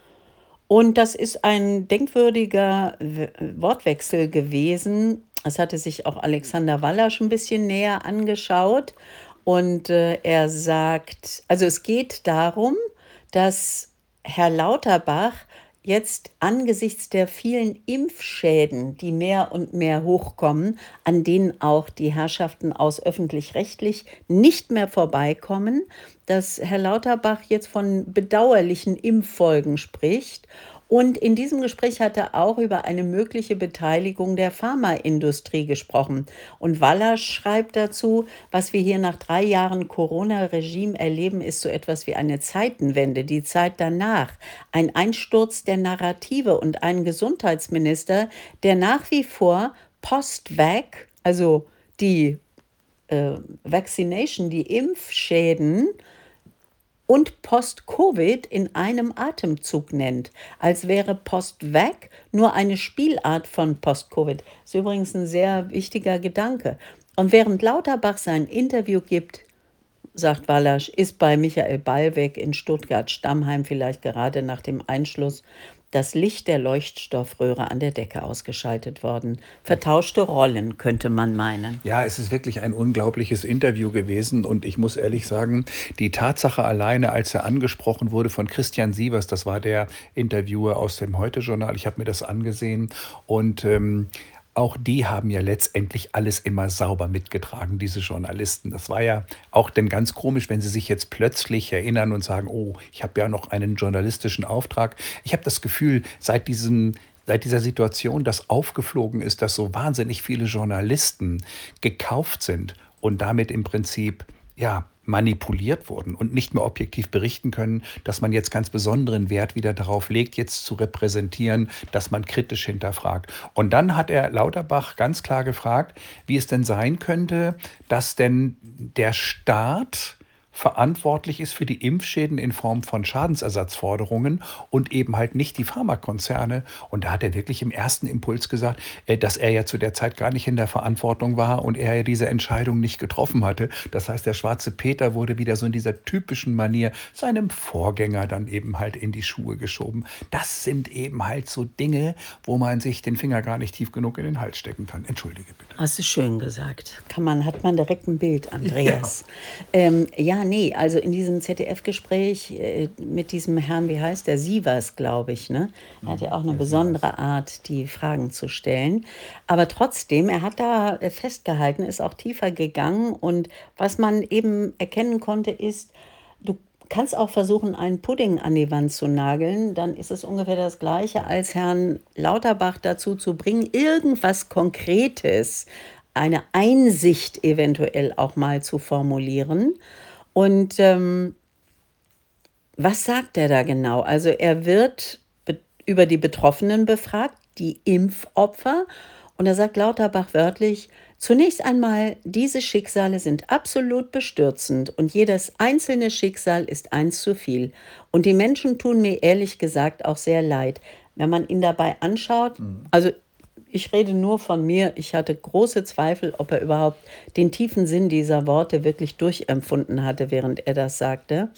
Und das ist ein denkwürdiger W- Wortwechsel gewesen. Das hatte sich auch Alexander Wallasch ein bisschen näher angeschaut. Und äh, er sagt, also es geht darum, dass Herr Lauterbach jetzt angesichts der vielen Impfschäden, die mehr und mehr hochkommen, an denen auch die Herrschaften aus öffentlich-rechtlich nicht mehr vorbeikommen, dass Herr Lauterbach jetzt von bedauerlichen Impffolgen spricht. Und in diesem Gespräch hat er auch über eine mögliche Beteiligung der Pharmaindustrie gesprochen. Und Wallasch schreibt dazu, was wir hier nach drei Jahren Corona-Regime erleben, ist so etwas wie eine Zeitenwende, die Zeit danach, ein Einsturz der Narrative und ein Gesundheitsminister, der nach wie vor Post-Vac, also die äh, Vaccination, die Impfschäden, und Post-Covid in einem Atemzug nennt, als wäre Post-Vac nur eine Spielart von Post-Covid. Das ist übrigens ein sehr wichtiger Gedanke. Und während Lauterbach sein Interview gibt, sagt Wallasch, ist bei Michael Ballweg in Stuttgart-Stammheim vielleicht gerade nach dem Einschluss das Licht der Leuchtstoffröhre an der Decke ausgeschaltet worden. Vertauschte Rollen, könnte man meinen. Ja, es ist wirklich ein unglaubliches Interview gewesen und ich muss ehrlich sagen, die Tatsache alleine, als er angesprochen wurde von Christian Sievers, das war der Interviewer aus dem Heute-Journal, ich habe mir das angesehen und ähm, auch die haben ja letztendlich alles immer sauber mitgetragen, diese Journalisten. Das war ja auch dann ganz komisch, wenn sie sich jetzt plötzlich erinnern und sagen, oh, ich habe ja noch einen journalistischen Auftrag. Ich habe das Gefühl, seit diesem Seit dieser Situation, dass aufgeflogen ist, dass so wahnsinnig viele Journalisten gekauft sind und damit im Prinzip ja manipuliert wurden und nicht mehr objektiv berichten können, dass man jetzt ganz besonderen Wert wieder darauf legt, jetzt zu repräsentieren, dass man kritisch hinterfragt. Und dann hat er Lauterbach ganz klar gefragt, wie es denn sein könnte, dass denn der Staat verantwortlich ist für die Impfschäden in Form von Schadensersatzforderungen und eben halt nicht die Pharmakonzerne. Und da hat er wirklich im ersten Impuls gesagt, äh, dass er ja zu der Zeit gar nicht in der Verantwortung war und er ja diese Entscheidung nicht getroffen hatte. Das heißt, der schwarze Peter wurde wieder so in dieser typischen Manier seinem Vorgänger dann eben halt in die Schuhe geschoben. Das sind eben halt so Dinge, wo man sich den Finger gar nicht tief genug in den Hals stecken kann. Entschuldige bitte. Hast du schön gesagt. Kann man, hat man direkt ein Bild, Andreas. Ja, ähm, ja nee, also in diesem Z D F-Gespräch äh, mit diesem Herrn, wie heißt der, Sievers, glaube ich, ne? Er hat ja auch eine besondere Art, die Fragen zu stellen. Aber trotzdem, er hat da äh, festgehalten, ist auch tiefer gegangen. Und was man eben erkennen konnte, ist, du kannst auch versuchen, einen Pudding an die Wand zu nageln, dann ist es ungefähr das Gleiche, als Herrn Lauterbach dazu zu bringen, irgendwas Konkretes, eine Einsicht eventuell auch mal zu formulieren. Und ähm, was sagt er da genau? Also er wird be- über die Betroffenen befragt, die Impfopfer. Und da sagt Lauterbach wörtlich, zunächst einmal, diese Schicksale sind absolut bestürzend und jedes einzelne Schicksal ist eins zu viel. Und die Menschen tun mir ehrlich gesagt auch sehr leid. Wenn man ihn dabei anschaut, also ich rede nur von mir. Ich hatte große Zweifel, ob er überhaupt den tiefen Sinn dieser Worte wirklich durchempfunden hatte, während er das sagte.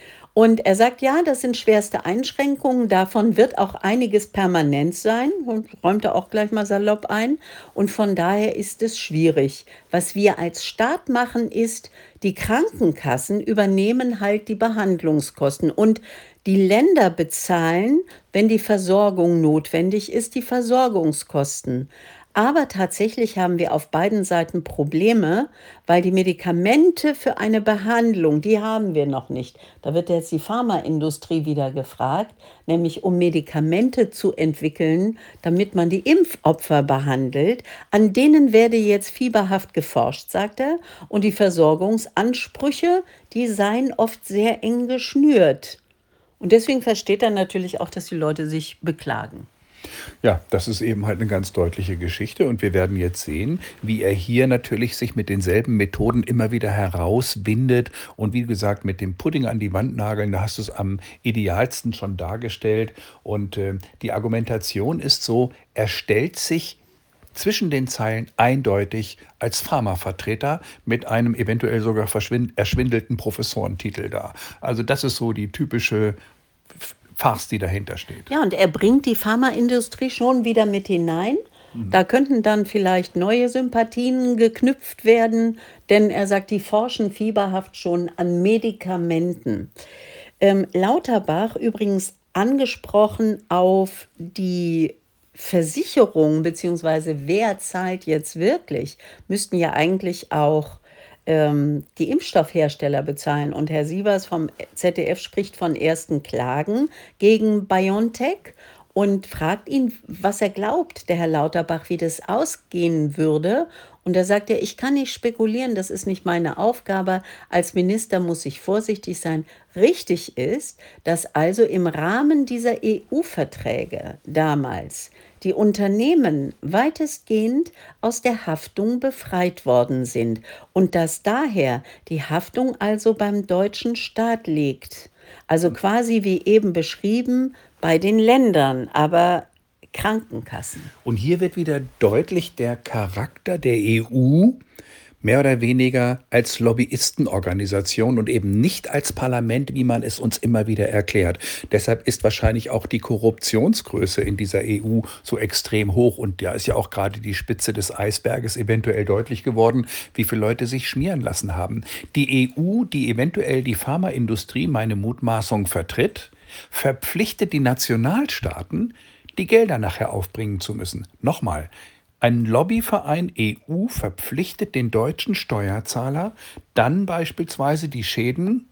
Und er sagt, ja, das sind schwerste Einschränkungen, davon wird auch einiges permanent sein und räumt er auch gleich mal salopp ein. Und von daher ist es schwierig. Was wir als Staat machen, ist, die Krankenkassen übernehmen halt die Behandlungskosten und die Länder bezahlen, wenn die Versorgung notwendig ist, die Versorgungskosten. Aber tatsächlich haben wir auf beiden Seiten Probleme, weil die Medikamente für eine Behandlung, die haben wir noch nicht. Da wird jetzt die Pharmaindustrie wieder gefragt, nämlich um Medikamente zu entwickeln, damit man die Impfopfer behandelt. An denen werde jetzt fieberhaft geforscht, sagt er. Und die Versorgungsansprüche, die seien oft sehr eng geschnürt. Und deswegen versteht er natürlich auch, dass die Leute sich beklagen. Ja, das ist eben halt eine ganz deutliche Geschichte und wir werden jetzt sehen, wie er hier natürlich sich mit denselben Methoden immer wieder herauswindet und wie gesagt, mit dem Pudding an die Wand nageln, da hast du es am idealsten schon dargestellt und, äh, die Argumentation ist so, er stellt sich zwischen den Zeilen eindeutig als Pharmavertreter mit einem eventuell sogar verschwind erschwindelten Professorentitel dar. Also, das ist so die typische F Farce, die dahinter steht. Ja, und er bringt die Pharmaindustrie schon wieder mit hinein. Mhm. Da könnten dann vielleicht neue Sympathien geknüpft werden, denn er sagt, die forschen fieberhaft schon an Medikamenten. Ähm, Lauterbach übrigens angesprochen auf die Versicherung, beziehungsweise wer zahlt jetzt wirklich, müssten ja eigentlich auch ähm, die Impfstoffhersteller bezahlen. Und Herr Sievers vom Z D F spricht von ersten Klagen gegen BioNTech und fragt ihn, was er glaubt, der Herr Lauterbach, wie das ausgehen würde. Und da sagt er, ich kann nicht spekulieren, das ist nicht meine Aufgabe. Als Minister muss ich vorsichtig sein. Richtig ist, dass also im Rahmen dieser E U-Verträge damals die Unternehmen weitestgehend aus der Haftung befreit worden sind und dass daher die Haftung also beim deutschen Staat liegt. Also quasi wie eben beschrieben bei den Ländern, aber Krankenkassen. Und hier wird wieder deutlich der Charakter der E U mehr oder weniger als Lobbyistenorganisation und eben nicht als Parlament, wie man es uns immer wieder erklärt. Deshalb ist wahrscheinlich auch die Korruptionsgröße in dieser E U so extrem hoch. Und da ist ja auch gerade die Spitze des Eisberges eventuell deutlich geworden, wie viele Leute sich schmieren lassen haben. Die E U, die eventuell die Pharmaindustrie, meine Mutmaßung, vertritt, verpflichtet die Nationalstaaten, die Gelder nachher aufbringen zu müssen. Nochmal, ein Lobbyverein E U verpflichtet den deutschen Steuerzahler, dann beispielsweise die Schäden,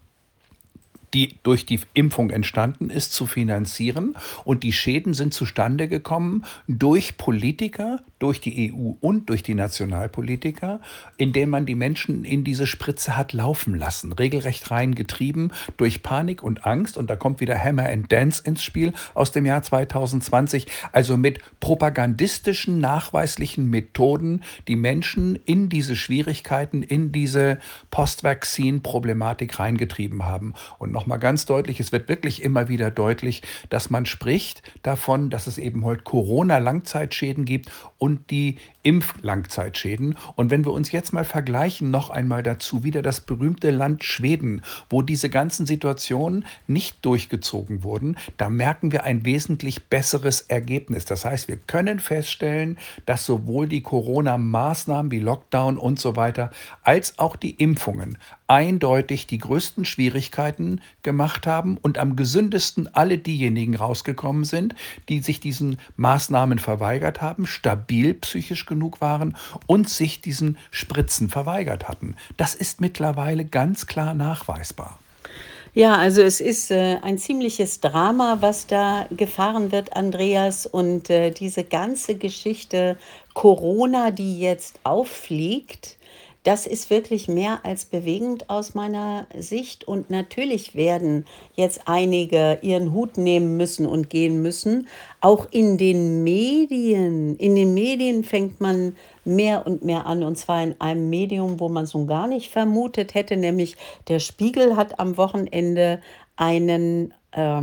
die durch die Impfung entstanden ist, zu finanzieren. Und die Schäden sind zustande gekommen durch Politiker, durch die E U und durch die Nationalpolitiker, indem man die Menschen in diese Spritze hat laufen lassen, regelrecht reingetrieben durch Panik und Angst. Und da kommt wieder Hammer and Dance ins Spiel aus dem Jahr zwanzig zwanzig, also mit propagandistischen, nachweislichen Methoden die Menschen in diese Schwierigkeiten, in diese Post-Vaccine-Problematik reingetrieben haben. Und noch mal ganz deutlich, es wird wirklich immer wieder deutlich, dass man spricht davon, dass es eben heute Corona-Langzeitschäden gibt und die Impflangzeitschäden. Und wenn wir uns jetzt mal vergleichen, noch einmal dazu wieder das berühmte Land Schweden, wo diese ganzen Situationen nicht durchgezogen wurden, da merken wir ein wesentlich besseres Ergebnis. Das heißt, wir können feststellen, dass sowohl die Corona-Maßnahmen wie Lockdown und so weiter, als auch die Impfungen eindeutig die größten Schwierigkeiten gemacht haben und am gesündesten alle diejenigen rausgekommen sind, die sich diesen Maßnahmen verweigert haben, stabil psychisch genug waren und sich diesen Spritzen verweigert hatten. Das ist mittlerweile ganz klar nachweisbar. Ja, also es ist äh, ein ziemliches Drama, was da gefahren wird, Andreas. Und äh, diese ganze Geschichte Corona, die jetzt auffliegt, das ist wirklich mehr als bewegend aus meiner Sicht. Und natürlich werden jetzt einige ihren Hut nehmen müssen und gehen müssen. Auch in den Medien. In den Medien fängt man mehr und mehr an. Und zwar in einem Medium, wo man so gar nicht vermutet hätte. Nämlich der Spiegel hat am Wochenende einen ähm,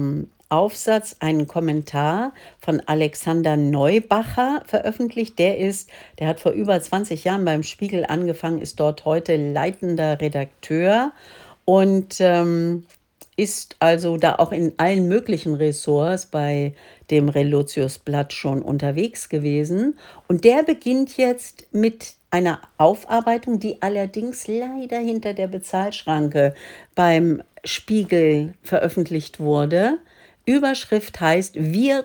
Aufsatz einen Kommentar von Alexander Neubacher veröffentlicht. Der ist der hat vor über zwanzig Jahren beim Spiegel angefangen, ist dort heute leitender Redakteur und, ähm, ist also da auch in allen möglichen Ressorts bei dem Relotius-Blatt schon unterwegs gewesen. Und der beginnt jetzt mit einer Aufarbeitung, die allerdings leider hinter der Bezahlschranke beim Spiegel veröffentlicht wurde. Überschrift heißt „Wir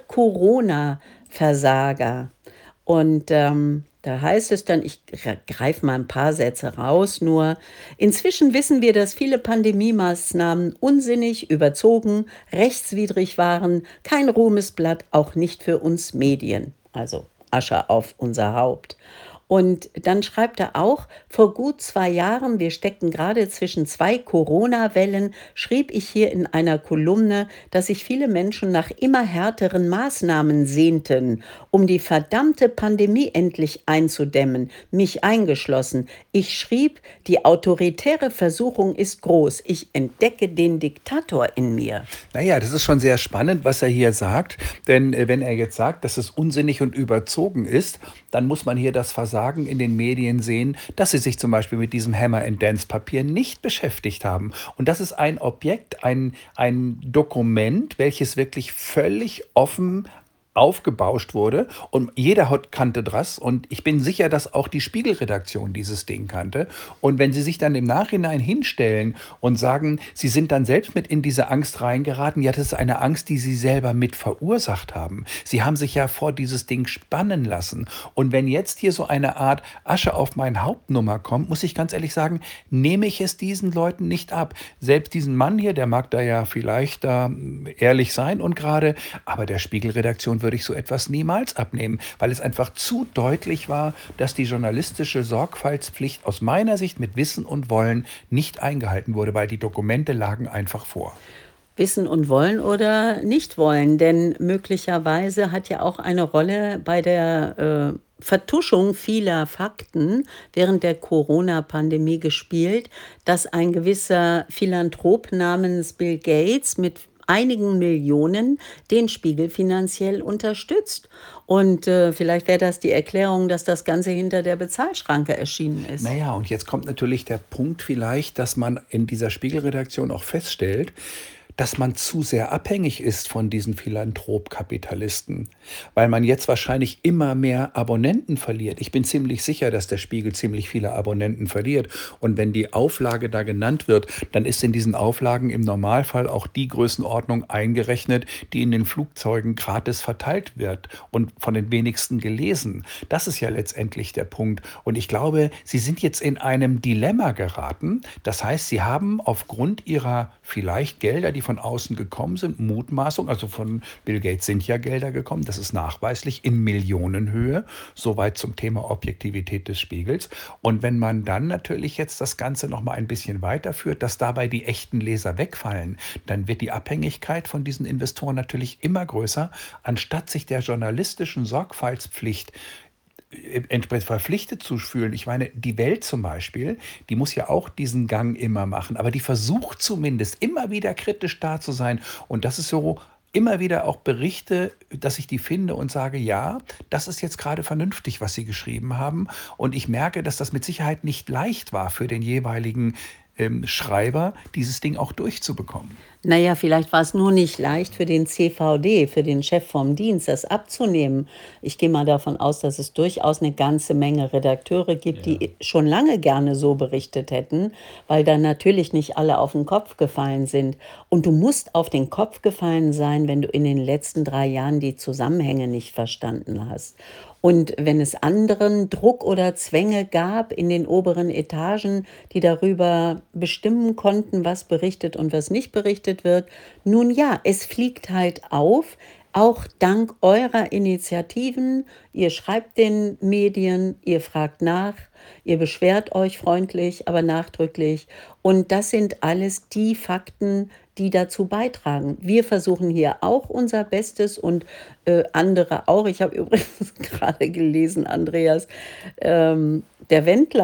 Corona-Versager". Und, ähm, da heißt es dann, ich gr greife mal ein paar Sätze raus nur: „Inzwischen wissen wir, dass viele Pandemiemaßnahmen unsinnig, überzogen, rechtswidrig waren. Kein Ruhmesblatt, auch nicht für uns Medien." Also, Asche auf unser Haupt. Und dann schreibt er auch: „Vor gut zwei Jahren, wir steckten gerade zwischen zwei Corona-Wellen, schrieb ich hier in einer Kolumne, dass sich viele Menschen nach immer härteren Maßnahmen sehnten, um die verdammte Pandemie endlich einzudämmen, mich eingeschlossen. Ich schrieb, die autoritäre Versuchung ist groß. Ich entdecke den Diktator in mir." Naja, das ist schon sehr spannend, was er hier sagt. Denn äh, wenn er jetzt sagt, dass es unsinnig und überzogen ist, dann muss man hier das Versagen in den Medien sehen, dass sie sich zum Beispiel mit diesem Hammer-and-Dance-Papier nicht beschäftigt haben. Und das ist ein Objekt, ein, ein Dokument, welches wirklich völlig offen aufgebauscht wurde und jeder hat kannte das und ich bin sicher, dass auch die Spiegelredaktion dieses Ding kannte. Und wenn sie sich dann im Nachhinein hinstellen und sagen, sie sind dann selbst mit in diese Angst reingeraten, ja, das ist eine Angst, die sie selber mit verursacht haben. Sie haben sich ja vor dieses Ding spannen lassen. Und wenn jetzt hier so eine Art Asche auf mein Hauptnummer kommt, muss ich ganz ehrlich sagen, nehme ich es diesen Leuten nicht ab. Selbst diesen Mann hier, der mag da ja vielleicht da ehrlich sein und gerade, aber der Spiegelredaktion würde ich so etwas niemals abnehmen, weil es einfach zu deutlich war, dass die journalistische Sorgfaltspflicht aus meiner Sicht mit Wissen und Wollen nicht eingehalten wurde, weil die Dokumente lagen einfach vor. Wissen und wollen oder nicht wollen, denn möglicherweise hat ja auch eine Rolle bei der, äh, Vertuschung vieler Fakten während der Corona-Pandemie gespielt, dass ein gewisser Philanthrop namens Bill Gates mit einigen Millionen den Spiegel finanziell unterstützt. Und, äh, vielleicht wäre das die Erklärung, dass das Ganze hinter der Bezahlschranke erschienen ist. Naja, und jetzt kommt natürlich der Punkt vielleicht, dass man in dieser Spiegelredaktion auch feststellt, dass man zu sehr abhängig ist von diesen Philanthrop-Kapitalisten, weil man jetzt wahrscheinlich immer mehr Abonnenten verliert. Ich bin ziemlich sicher, dass der Spiegel ziemlich viele Abonnenten verliert. Und wenn die Auflage da genannt wird, dann ist in diesen Auflagen im Normalfall auch die Größenordnung eingerechnet, die in den Flugzeugen gratis verteilt wird und von den wenigsten gelesen. Das ist ja letztendlich der Punkt. Und ich glaube, Sie sind jetzt in einem Dilemma geraten. Das heißt, Sie haben aufgrund Ihrer vielleicht Gelder, die von außen gekommen sind, Mutmaßung, also von Bill Gates sind ja Gelder gekommen, das ist nachweislich in Millionenhöhe, soweit zum Thema Objektivität des Spiegels. Und wenn man dann natürlich jetzt das Ganze noch mal ein bisschen weiterführt, dass dabei die echten Leser wegfallen, dann wird die Abhängigkeit von diesen Investoren natürlich immer größer, anstatt sich der journalistischen Sorgfaltspflicht entsprechend verpflichtet zu fühlen. Ich meine, die Welt zum Beispiel, die muss ja auch diesen Gang immer machen, aber die versucht zumindest immer wieder kritisch da zu sein. Und das ist so immer wieder auch Berichte, dass ich die finde und sage, ja, das ist jetzt gerade vernünftig, was Sie geschrieben haben. Und ich merke, dass das mit Sicherheit nicht leicht war für den jeweiligen ähm, Schreiber, dieses Ding auch durchzubekommen. Na ja, vielleicht war es nur nicht leicht für den C V D, für den Chef vom Dienst, das abzunehmen. Ich gehe mal davon aus, dass es durchaus eine ganze Menge Redakteure gibt, Ja. die schon lange gerne so berichtet hätten, weil dann natürlich nicht alle auf den Kopf gefallen sind. Und du musst auf den Kopf gefallen sein, wenn du in den letzten drei Jahren die Zusammenhänge nicht verstanden hast. Und wenn es anderen Druck oder Zwänge gab in den oberen Etagen, die darüber bestimmen konnten, was berichtet und was nicht berichtet wird, nun ja, es fliegt halt auf, auch dank eurer Initiativen. Ihr schreibt den Medien, ihr fragt nach, ihr beschwert euch freundlich, aber nachdrücklich. Und das sind alles die Fakten, die dazu beitragen. Wir versuchen hier auch unser Bestes und äh, andere auch. Ich habe übrigens gerade gelesen, Andreas, ähm, der Wendler,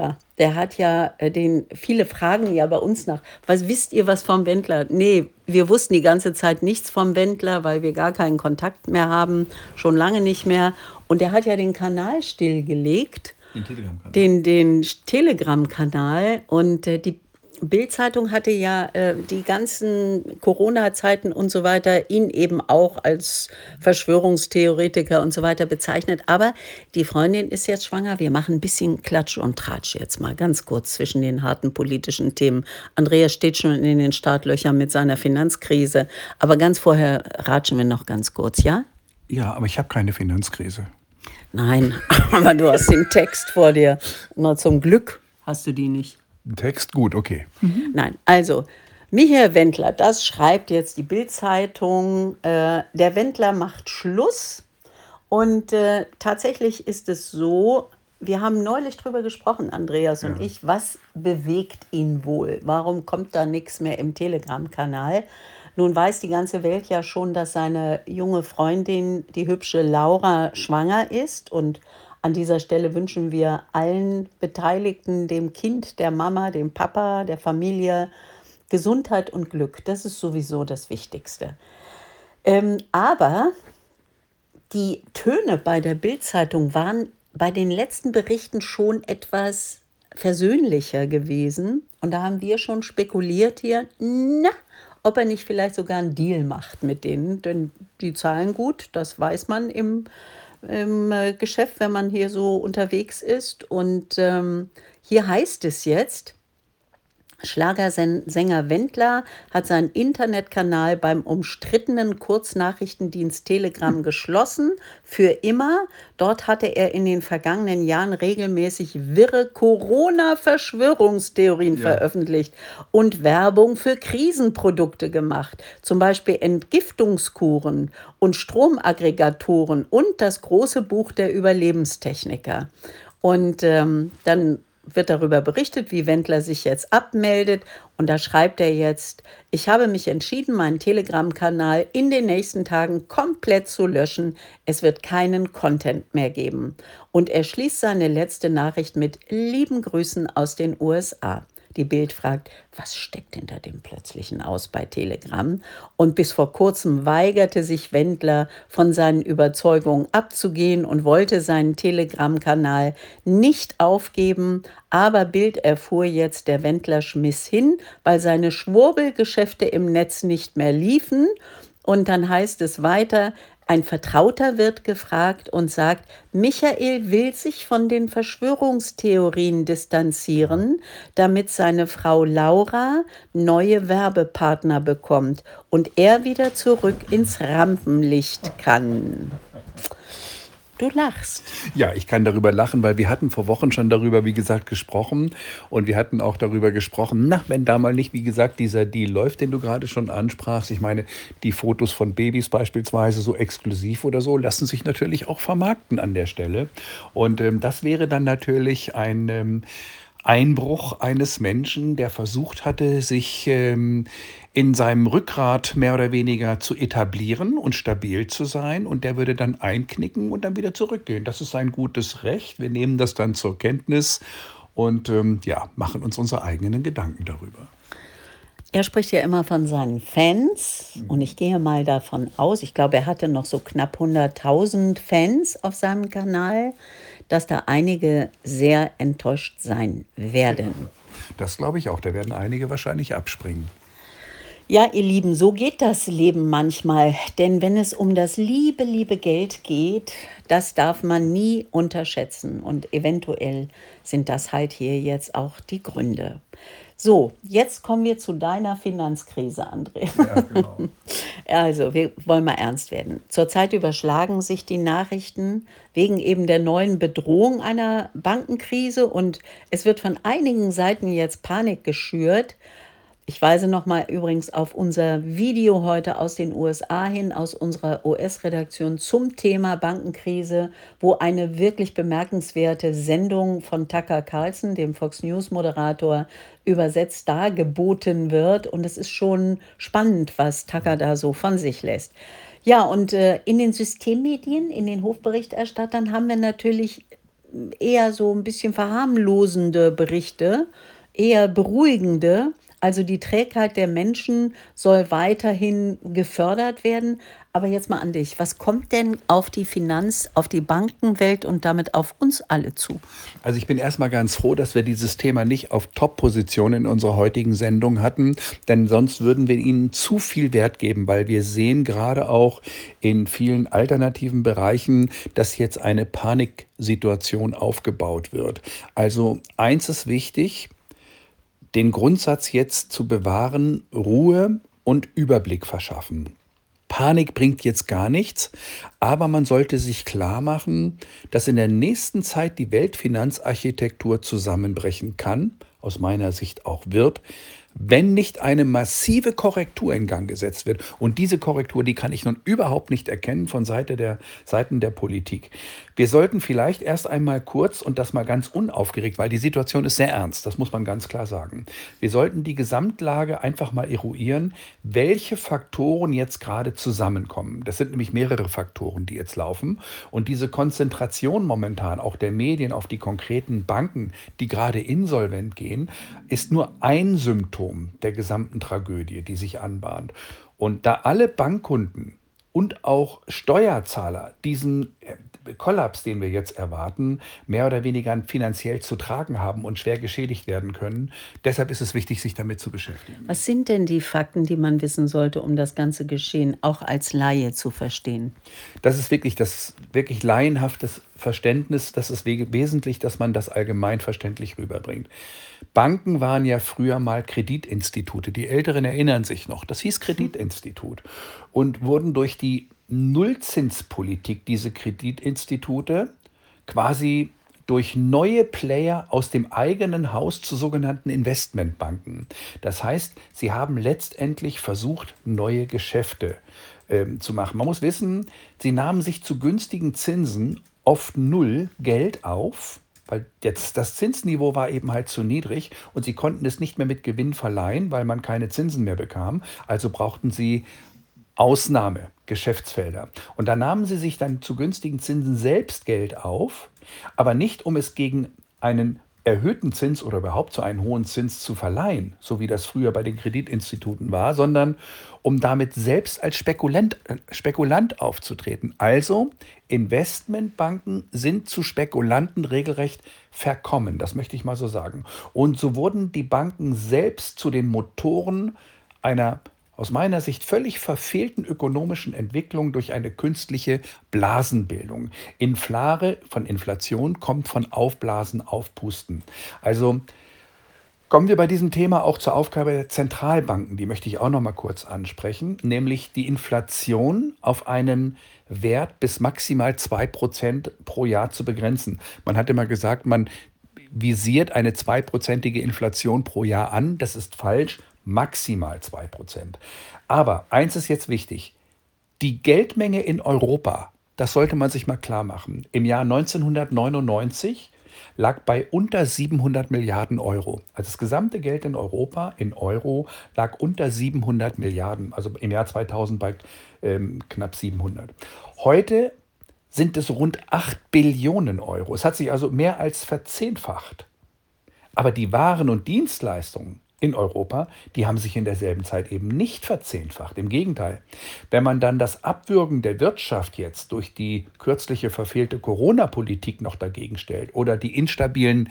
der hat ja äh, den, viele fragen ja bei uns nach, was wisst ihr was vom Wendler? Nee, wir wussten die ganze Zeit nichts vom Wendler, weil wir gar keinen Kontakt mehr haben, schon lange nicht mehr. Und der hat ja den Kanal stillgelegt, Den Telegram-Kanal. den, den Telegram-Kanal. Und äh, die Bild-Zeitung hatte ja äh, die ganzen Corona-Zeiten und so weiter ihn eben auch als Verschwörungstheoretiker und so weiter bezeichnet. Aber die Freundin ist jetzt schwanger. Wir machen ein bisschen Klatsch und Tratsch jetzt mal ganz kurz zwischen den harten politischen Themen. Andreas steht schon in den Startlöchern mit seiner Finanzkrise. Aber ganz vorher ratschen wir noch ganz kurz, ja? Ja, aber ich habe keine Finanzkrise. Nein, aber du hast den Text vor dir. Na, zum Glück hast du die nicht. Ein Text, gut, okay. Nein, also Michael Wendler, das schreibt jetzt die Bild-Zeitung. Äh, der Wendler macht Schluss. Und äh, tatsächlich ist es so, wir haben neulich drüber gesprochen, Andreas und Ja. ich, was bewegt ihn wohl? Warum kommt da nichts mehr im Telegram-Kanal? Nun weiß die ganze Welt ja schon, dass seine junge Freundin, die hübsche Laura, schwanger ist. Und an dieser Stelle wünschen wir allen Beteiligten, dem Kind, der Mama, dem Papa, der Familie, Gesundheit und Glück. Das ist sowieso das Wichtigste. Ähm, aber die Töne bei der Bild-Zeitung waren bei den letzten Berichten schon etwas versöhnlicher gewesen. Und da haben wir schon spekuliert hier, na, ob er nicht vielleicht sogar einen Deal macht mit denen. Denn die zahlen gut, das weiß man im, im äh, Geschäft, wenn man hier so unterwegs ist. Und ähm, hier heißt es jetzt, Schlagersänger Wendler hat seinen Internetkanal beim umstrittenen Kurznachrichtendienst Telegram geschlossen, für immer. Dort hatte er in den vergangenen Jahren regelmäßig wirre Corona-Verschwörungstheorien Ja. veröffentlicht und Werbung für Krisenprodukte gemacht, zum Beispiel Entgiftungskuren und Stromaggregatoren und das große Buch der Überlebenstechniker. Und ähm, dann wird darüber berichtet, wie Wendler sich jetzt abmeldet. Und da schreibt er jetzt, ich habe mich entschieden, meinen Telegram-Kanal in den nächsten Tagen komplett zu löschen. Es wird keinen Content mehr geben. Und er schließt seine letzte Nachricht mit lieben Grüßen aus den U S A. Die Bild fragt, was steckt hinter dem plötzlichen Aus bei Telegram? Und bis vor kurzem weigerte sich Wendler, von seinen Überzeugungen abzugehen und wollte seinen Telegram-Kanal nicht aufgeben. Aber Bild erfuhr jetzt, der Wendler schmiss hin, weil seine Schwurbelgeschäfte im Netz nicht mehr liefen. Und dann heißt es weiter, ein Vertrauter wird gefragt und sagt, Michael will sich von den Verschwörungstheorien distanzieren, damit seine Frau Laura neue Werbepartner bekommt und er wieder zurück ins Rampenlicht kann. Du lachst. Ja, ich kann darüber lachen, weil wir hatten vor Wochen schon darüber, wie gesagt, gesprochen. Und wir hatten auch darüber gesprochen, na, wenn da mal nicht, wie gesagt, dieser Deal läuft, den du gerade schon ansprachst. Ich meine, die Fotos von Babys beispielsweise, so exklusiv oder so, lassen sich natürlich auch vermarkten an der Stelle. Und ähm, das wäre dann natürlich ein ähm, Einbruch eines Menschen, der versucht hatte, sich ähm, in seinem Rückgrat mehr oder weniger zu etablieren und stabil zu sein. Und der würde dann einknicken und dann wieder zurückgehen. Das ist sein gutes Recht. Wir nehmen das dann zur Kenntnis und ähm, ja, machen uns unsere eigenen Gedanken darüber. Er spricht ja immer von seinen Fans und ich gehe mal davon aus, ich glaube, er hatte noch so knapp hunderttausend Fans auf seinem Kanal, dass da einige sehr enttäuscht sein werden. Das glaube ich auch. Da werden einige wahrscheinlich abspringen. Ja, ihr Lieben, so geht das Leben manchmal. Denn wenn es um das liebe, liebe Geld geht, das darf man nie unterschätzen. Und eventuell sind das halt hier jetzt auch die Gründe. So, jetzt kommen wir zu deiner Finanzkrise, André. Ja, genau. Also, wir wollen mal ernst werden. Zurzeit überschlagen sich die Nachrichten wegen eben der neuen Bedrohung einer Bankenkrise und es wird von einigen Seiten jetzt Panik geschürt. Ich weise nochmal übrigens auf unser Video heute aus den U S A hin, aus unserer U S-Redaktion zum Thema Bankenkrise, wo eine wirklich bemerkenswerte Sendung von Tucker Carlson, dem Fox News-Moderator, übersetzt dargeboten wird. Und es ist schon spannend, was Tucker da so von sich lässt. Ja, und äh, in den Systemmedien, in den Hofberichterstattern haben wir natürlich eher so ein bisschen verharmlosende Berichte, eher beruhigende. Also, die Trägheit der Menschen soll weiterhin gefördert werden. Aber jetzt mal an dich. Was kommt denn auf die Finanz auf die Bankenwelt und damit auf uns alle zu? Also ich bin erstmal ganz froh, dass wir dieses Thema nicht auf Top-Position in unserer heutigen Sendung hatten, denn sonst würden wir ihnen zu viel Wert geben, weil wir sehen gerade auch in vielen alternativen Bereichen, dass jetzt eine Paniksituation aufgebaut wird. Also eins ist wichtig, den Grundsatz jetzt zu bewahren: Ruhe und Überblick verschaffen. Panik bringt jetzt gar nichts, aber man sollte sich klar machen, dass in der nächsten Zeit die Weltfinanzarchitektur zusammenbrechen kann, aus meiner Sicht auch wird, wenn nicht eine massive Korrektur in Gang gesetzt wird. Und diese Korrektur, die kann ich nun überhaupt nicht erkennen von Seite der Seiten der Politik. Wir sollten vielleicht erst einmal kurz, und das mal ganz unaufgeregt, weil die Situation ist sehr ernst, das muss man ganz klar sagen. Wir sollten die Gesamtlage einfach mal eruieren, welche Faktoren jetzt gerade zusammenkommen. Das sind nämlich mehrere Faktoren, die jetzt laufen. Und diese Konzentration momentan auch der Medien auf die konkreten Banken, die gerade insolvent gehen, ist nur ein Symptom der gesamten Tragödie, die sich anbahnt. Und da alle Bankkunden und auch Steuerzahler diesen äh, Kollaps, den wir jetzt erwarten, mehr oder weniger finanziell zu tragen haben und schwer geschädigt werden können, deshalb ist es wichtig, sich damit zu beschäftigen. Was sind denn die Fakten, die man wissen sollte, um das ganze Geschehen auch als Laie zu verstehen? Das ist wirklich das wirklich laienhaftes Verständnis. Das ist we wesentlich, dass man das allgemein verständlich rüberbringt. Banken waren ja früher mal Kreditinstitute. Die Älteren erinnern sich noch. Das hieß Kreditinstitut und wurden durch die Nullzinspolitik, diese Kreditinstitute, quasi durch neue Player aus dem eigenen Haus zu sogenannten Investmentbanken. Das heißt, sie haben letztendlich versucht, neue Geschäfte ähm, zu machen. Man muss wissen, sie nahmen sich zu günstigen Zinsen oft null Geld auf, weil jetzt das Zinsniveau war eben halt zu niedrig und sie konnten es nicht mehr mit Gewinn verleihen, weil man keine Zinsen mehr bekam. Also brauchten sie Ausnahmegeschäftsfelder. Und da nahmen sie sich dann zu günstigen Zinsen selbst Geld auf, aber nicht, um es gegen einen erhöhten Zins oder überhaupt zu einem hohen Zins zu verleihen, so wie das früher bei den Kreditinstituten war, sondern um damit selbst als Spekulant, äh, Spekulant aufzutreten. Also Investmentbanken sind zu Spekulanten regelrecht verkommen, das möchte ich mal so sagen. Und so wurden die Banken selbst zu den Motoren einer aus meiner Sicht völlig verfehlten ökonomischen Entwicklung durch eine künstliche Blasenbildung. Inflare von Inflation kommt von Aufblasen, Aufpusten. Also kommen wir bei diesem Thema auch zur Aufgabe der Zentralbanken. Die möchte ich auch noch mal kurz ansprechen, nämlich die Inflation auf einen Wert bis maximal zwei Prozent pro Jahr zu begrenzen. Man hat immer gesagt, man visiert eine zweiprozentige Inflation pro Jahr an. Das ist falsch. Maximal zwei Prozent. Aber eins ist jetzt wichtig: Die Geldmenge in Europa, das sollte man sich mal klar machen, im Jahr neunzehnhundertneunundneunzig lag bei unter siebenhundert Milliarden Euro. Also das gesamte Geld in Europa in Euro lag unter siebenhundert Milliarden, also im Jahr zweitausend bei ähm, knapp siebenhundert. Heute sind es rund acht Billionen Euro. Es hat sich also mehr als verzehnfacht. Aber die Waren und Dienstleistungen in Europa, die haben sich in derselben Zeit eben nicht verzehnfacht. Im Gegenteil. Wenn man dann das Abwürgen der Wirtschaft jetzt durch die kürzliche verfehlte Corona-Politik noch dagegen stellt oder die instabilen,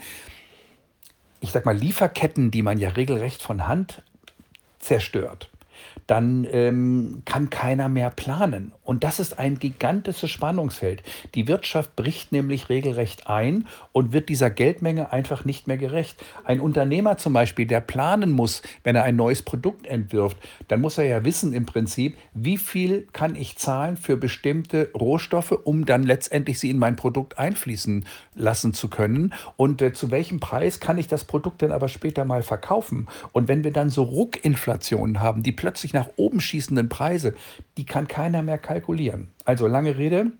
ich sag mal, Lieferketten, die man ja regelrecht von Hand zerstört, dann ähm, kann keiner mehr planen. Und das ist ein gigantisches Spannungsfeld. Die Wirtschaft bricht nämlich regelrecht ein und wird dieser Geldmenge einfach nicht mehr gerecht. Ein Unternehmer zum Beispiel, der planen muss, wenn er ein neues Produkt entwirft, dann muss er ja wissen im Prinzip, wie viel kann ich zahlen für bestimmte Rohstoffe, um dann letztendlich sie in mein Produkt einfließen lassen zu können. Und äh, zu welchem Preis kann ich das Produkt dann aber später mal verkaufen? Und wenn wir dann so Ruckinflationen haben, die plötzlich nach oben schießenden Preise, die kann keiner mehr kalkulieren. Also lange Rede,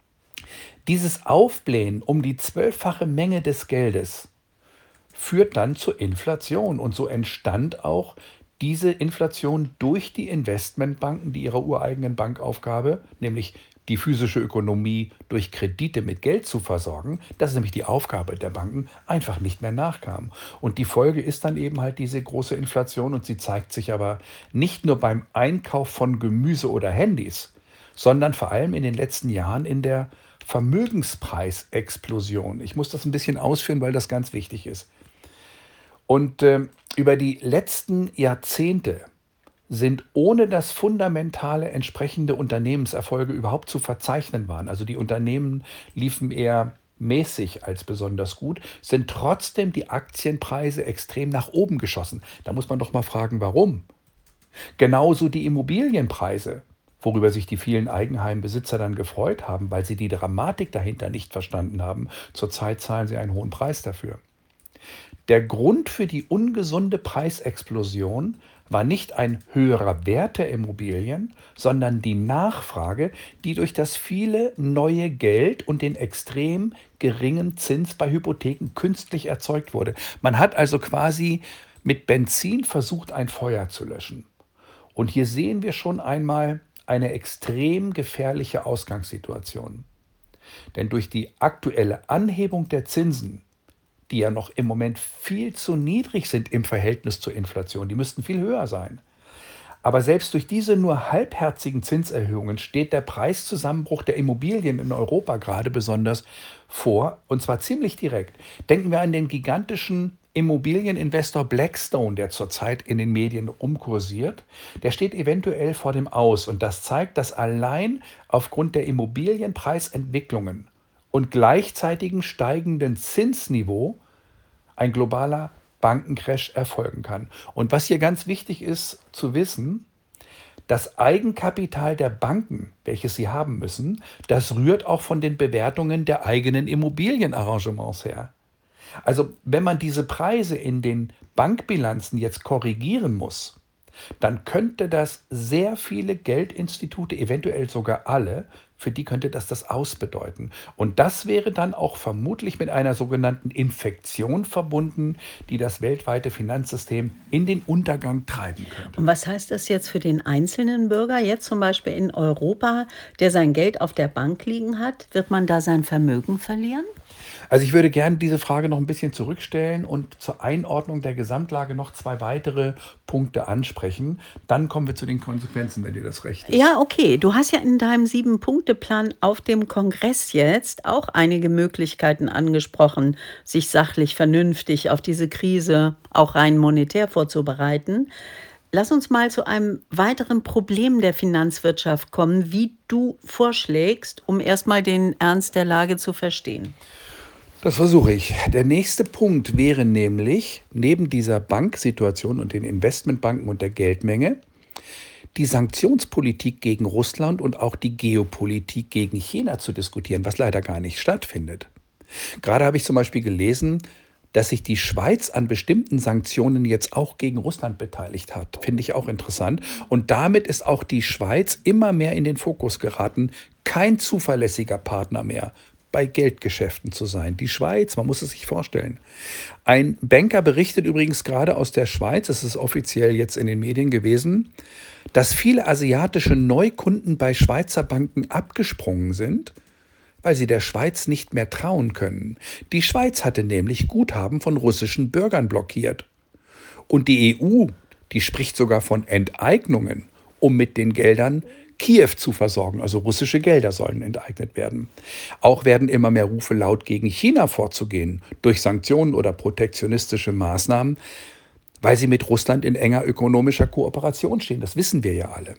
dieses Aufblähen um die zwölffache Menge des Geldes führt dann zur Inflation. Und so entstand auch diese Inflation durch die Investmentbanken, die ihrer ureigenen Bankaufgabe, nämlich die physische Ökonomie durch Kredite mit Geld zu versorgen, das ist nämlich die Aufgabe der Banken, einfach nicht mehr nachkam. Und die Folge ist dann eben halt diese große Inflation und sie zeigt sich aber nicht nur beim Einkauf von Gemüse oder Handys, sondern vor allem in den letzten Jahren in der Vermögenspreisexplosion. Ich muss das ein bisschen ausführen, weil das ganz wichtig ist. Und ähm, über die letzten Jahrzehnte sind ohne dass fundamentale entsprechende Unternehmenserfolge überhaupt zu verzeichnen waren. Also die Unternehmen liefen eher mäßig als besonders gut, sind trotzdem die Aktienpreise extrem nach oben geschossen. Da muss man doch mal fragen, warum? Genauso die Immobilienpreise, worüber sich die vielen Eigenheimbesitzer dann gefreut haben, weil sie die Dramatik dahinter nicht verstanden haben. Zurzeit zahlen sie einen hohen Preis dafür. Der Grund für die ungesunde Preisexplosion war nicht ein höherer Wert der Immobilien, sondern die Nachfrage, die durch das viele neue Geld und den extrem geringen Zins bei Hypotheken künstlich erzeugt wurde. Man hat also quasi mit Benzin versucht, ein Feuer zu löschen. Und hier sehen wir schon einmal eine extrem gefährliche Ausgangssituation. Denn durch die aktuelle Anhebung der Zinsen, die ja noch im Moment viel zu niedrig sind im Verhältnis zur Inflation, die müssten viel höher sein. Aber selbst durch diese nur halbherzigen Zinserhöhungen steht der Preiszusammenbruch der Immobilien in Europa gerade besonders vor, und zwar ziemlich direkt. Denken wir an den gigantischen Immobilieninvestor Blackstone, der zurzeit in den Medien rumkursiert. Der steht eventuell vor dem Aus, und das zeigt, dass allein aufgrund der Immobilienpreisentwicklungen und gleichzeitigen steigenden Zinsniveau ein globaler Bankencrash erfolgen kann. Und was hier ganz wichtig ist zu wissen, das Eigenkapital der Banken, welches sie haben müssen, das rührt auch von den Bewertungen der eigenen Immobilienarrangements her. Also wenn man diese Preise in den Bankbilanzen jetzt korrigieren muss, dann könnte das sehr viele Geldinstitute, eventuell sogar alle, für die könnte das das Aus bedeuten. Und das wäre dann auch vermutlich mit einer sogenannten Infektion verbunden, die das weltweite Finanzsystem in den Untergang treiben könnte. Und was heißt das jetzt für den einzelnen Bürger, jetzt zum Beispiel in Europa, der sein Geld auf der Bank liegen hat? Wird man da sein Vermögen verlieren? Also ich würde gerne diese Frage noch ein bisschen zurückstellen und zur Einordnung der Gesamtlage noch zwei weitere Punkte ansprechen. Dann kommen wir zu den Konsequenzen, wenn dir das recht ist. Ja, okay. Du hast ja in deinem Sieben-Punkte-Plan auf dem Kongress jetzt auch einige Möglichkeiten angesprochen, sich sachlich, vernünftig auf diese Krise auch rein monetär vorzubereiten. Lass uns mal zu einem weiteren Problem der Finanzwirtschaft kommen, wie du vorschlägst, um erstmal den Ernst der Lage zu verstehen. Das versuche ich. Der nächste Punkt wäre nämlich, neben dieser Banksituation und den Investmentbanken und der Geldmenge, die Sanktionspolitik gegen Russland und auch die Geopolitik gegen China zu diskutieren, was leider gar nicht stattfindet. Gerade habe ich zum Beispiel gelesen, dass sich die Schweiz an bestimmten Sanktionen jetzt auch gegen Russland beteiligt hat. Finde ich auch interessant. Und damit ist auch die Schweiz immer mehr in den Fokus geraten, kein zuverlässiger Partner mehr bei Geldgeschäften zu sein. Die Schweiz, man muss es sich vorstellen. Ein Banker berichtet übrigens gerade aus der Schweiz, es ist offiziell jetzt in den Medien gewesen, dass viele asiatische Neukunden bei Schweizer Banken abgesprungen sind, weil sie der Schweiz nicht mehr trauen können. Die Schweiz hatte nämlich Guthaben von russischen Bürgern blockiert. Und die E U, die spricht sogar von Enteignungen, um mit den Geldern Kiew zu versorgen. Also russische Gelder sollen enteignet werden. Auch werden immer mehr Rufe laut, gegen China vorzugehen, durch Sanktionen oder protektionistische Maßnahmen, weil sie mit Russland in enger ökonomischer Kooperation stehen. Das wissen wir ja alle.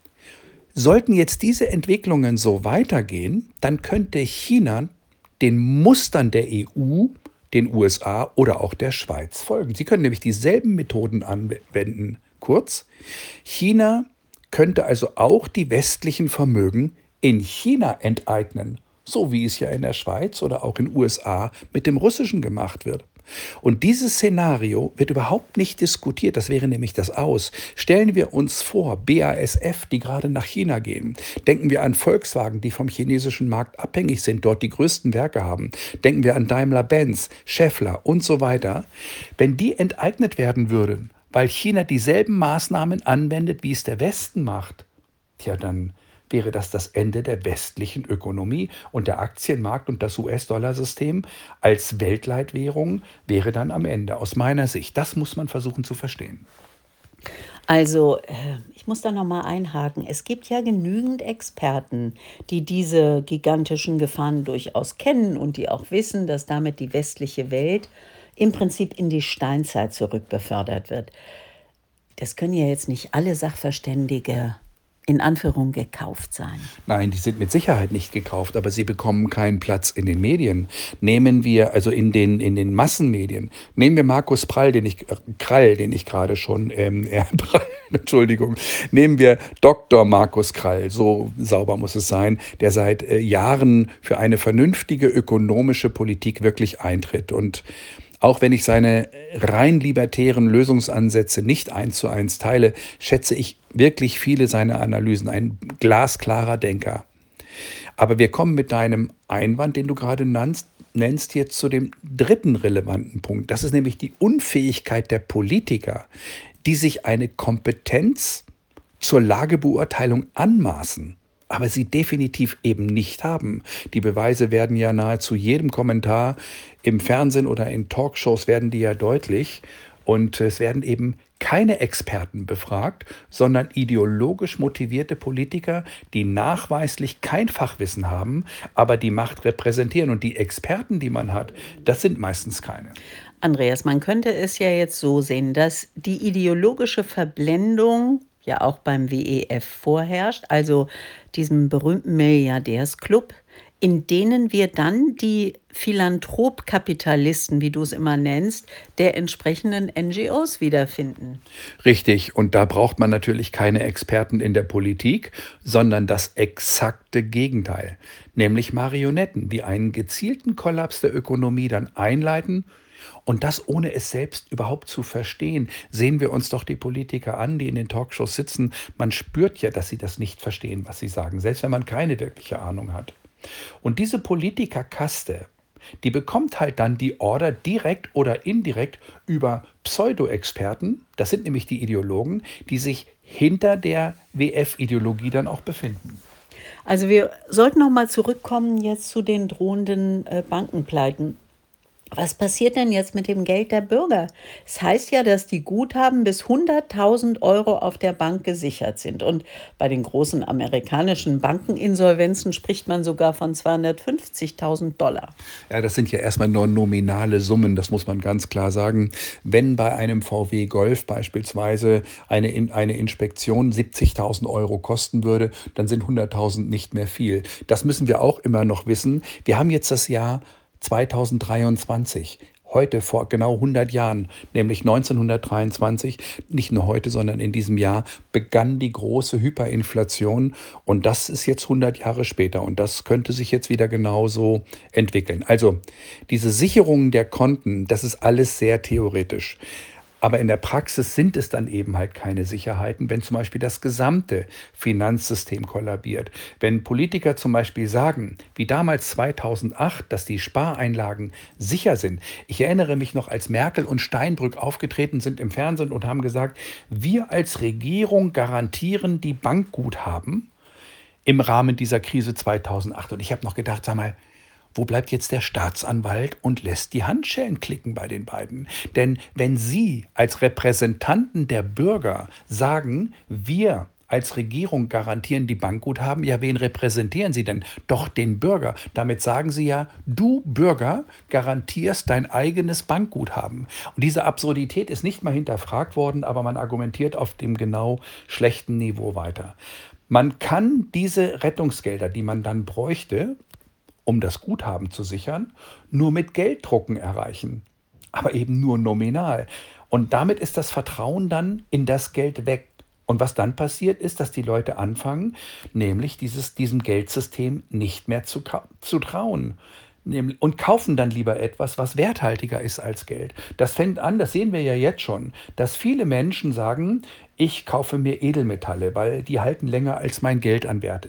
Sollten jetzt diese Entwicklungen so weitergehen, dann könnte China den Mustern der E U, den U S A oder auch der Schweiz folgen. Sie können nämlich dieselben Methoden anwenden. Kurz, China könnte also auch die westlichen Vermögen in China enteignen, so wie es ja in der Schweiz oder auch in den U S A mit dem Russischen gemacht wird. Und dieses Szenario wird überhaupt nicht diskutiert, das wäre nämlich das Aus. Stellen wir uns vor, B A S F, die gerade nach China gehen. Denken wir an Volkswagen, die vom chinesischen Markt abhängig sind, dort die größten Werke haben. Denken wir an Daimler-Benz, Schaeffler und so weiter. Wenn die enteignet werden würden, weil China dieselben Maßnahmen anwendet, wie es der Westen macht, tja, dann wäre das das Ende der westlichen Ökonomie und der Aktienmarkt und das U S-Dollar-System als Weltleitwährung wäre dann am Ende, aus meiner Sicht. Das muss man versuchen zu verstehen. Also, äh, ich muss da noch mal einhaken. Es gibt ja genügend Experten, die diese gigantischen Gefahren durchaus kennen und die auch wissen, dass damit die westliche Welt im Prinzip in die Steinzeit zurückbefördert wird. Das können ja jetzt nicht alle Sachverständige in Anführung gekauft sein. Nein, die sind mit Sicherheit nicht gekauft, aber sie bekommen keinen Platz in den Medien. Nehmen wir, also in den, in den Massenmedien, nehmen wir Markus Prall, den ich, äh, Krall, den ich gerade schon, ähm, äh, Prall, Entschuldigung, nehmen wir Doktor Markus Krall, so sauber muss es sein, der seit äh, Jahren für eine vernünftige ökonomische Politik wirklich eintritt. Und auch wenn ich seine rein libertären Lösungsansätze nicht eins zu eins teile, schätze ich wirklich viele seiner Analysen. Ein glasklarer Denker. Aber wir kommen mit deinem Einwand, den du gerade nennst, nennst jetzt zu dem dritten relevanten Punkt. Das ist nämlich die Unfähigkeit der Politiker, die sich eine Kompetenz zur Lagebeurteilung anmaßen, aber sie definitiv eben nicht haben. Die Beweise werden ja nahezu jedem Kommentar im Fernsehen oder in Talkshows werden die ja deutlich. Und es werden eben keine Experten befragt, sondern ideologisch motivierte Politiker, die nachweislich kein Fachwissen haben, aber die Macht repräsentieren. Und die Experten, die man hat, das sind meistens keine. Andreas, man könnte es ja jetzt so sehen, dass die ideologische Verblendung ja auch beim W E F vorherrscht, also diesem berühmten Milliardärsclub, in denen wir dann die Philanthrop-Kapitalisten, wie du es immer nennst, der entsprechenden N G Os wiederfinden. Richtig, und da braucht man natürlich keine Experten in der Politik, sondern das exakte Gegenteil, nämlich Marionetten, die einen gezielten Kollaps der Ökonomie dann einleiten. Und das ohne es selbst überhaupt zu verstehen. Sehen wir uns doch die Politiker an, die in den Talkshows sitzen. Man spürt ja, dass sie das nicht verstehen, was sie sagen, selbst wenn man keine wirkliche Ahnung hat. Und diese Politikerkaste, die bekommt halt dann die Order direkt oder indirekt über Pseudo-Experten, das sind nämlich die Ideologen, die sich hinter der W F-Ideologie dann auch befinden. Also wir sollten noch mal zurückkommen jetzt zu den drohenden äh, Bankenpleiten. Was passiert denn jetzt mit dem Geld der Bürger? Es heißt ja, dass die Guthaben bis hunderttausend Euro auf der Bank gesichert sind. Und bei den großen amerikanischen Bankeninsolvenzen spricht man sogar von zweihundertfünfzigtausend Dollar. Ja, das sind ja erstmal nur nominale Summen, das muss man ganz klar sagen. Wenn bei einem V W Golf beispielsweise eine, In- eine Inspektion siebzigtausend Euro kosten würde, dann sind hunderttausend nicht mehr viel. Das müssen wir auch immer noch wissen. Wir haben jetzt das Jahr zweitausenddreiundzwanzig. Heute vor genau hundert Jahren, nämlich neunzehnhundertdreiundzwanzig, nicht nur heute, sondern in diesem Jahr, begann die große Hyperinflation. Und das ist jetzt hundert Jahre später. Und das könnte sich jetzt wieder genauso entwickeln. Also diese Sicherungen der Konten, das ist alles sehr theoretisch. Aber in der Praxis sind es dann eben halt keine Sicherheiten, wenn zum Beispiel das gesamte Finanzsystem kollabiert. Wenn Politiker zum Beispiel sagen, wie damals zweitausendacht, dass die Spareinlagen sicher sind. Ich erinnere mich noch, als Merkel und Steinbrück aufgetreten sind im Fernsehen und haben gesagt, wir als Regierung garantieren die Bankguthaben im Rahmen dieser Krise zweitausendacht. Und ich habe noch gedacht, sag mal, wo bleibt jetzt der Staatsanwalt und lässt die Handschellen klicken bei den beiden? Denn wenn Sie als Repräsentanten der Bürger sagen, wir als Regierung garantieren die Bankguthaben, ja, wen repräsentieren Sie denn? Doch den Bürger. Damit sagen Sie ja, du Bürger garantierst dein eigenes Bankguthaben. Und diese Absurdität ist nicht mal hinterfragt worden, aber man argumentiert auf dem genau schlechten Niveau weiter. Man kann diese Rettungsgelder, die man dann bräuchte, um das Guthaben zu sichern, nur mit Gelddrucken erreichen, aber eben nur nominal. Und damit ist das Vertrauen dann in das Geld weg. Und was dann passiert ist, dass die Leute anfangen, nämlich dieses, diesem Geldsystem nicht mehr zu, zu trauen. Und kaufen dann lieber etwas, was werthaltiger ist als Geld. Das fängt an, das sehen wir ja jetzt schon, dass viele Menschen sagen, ich kaufe mir Edelmetalle, weil die halten länger als mein Geld an Wert ist.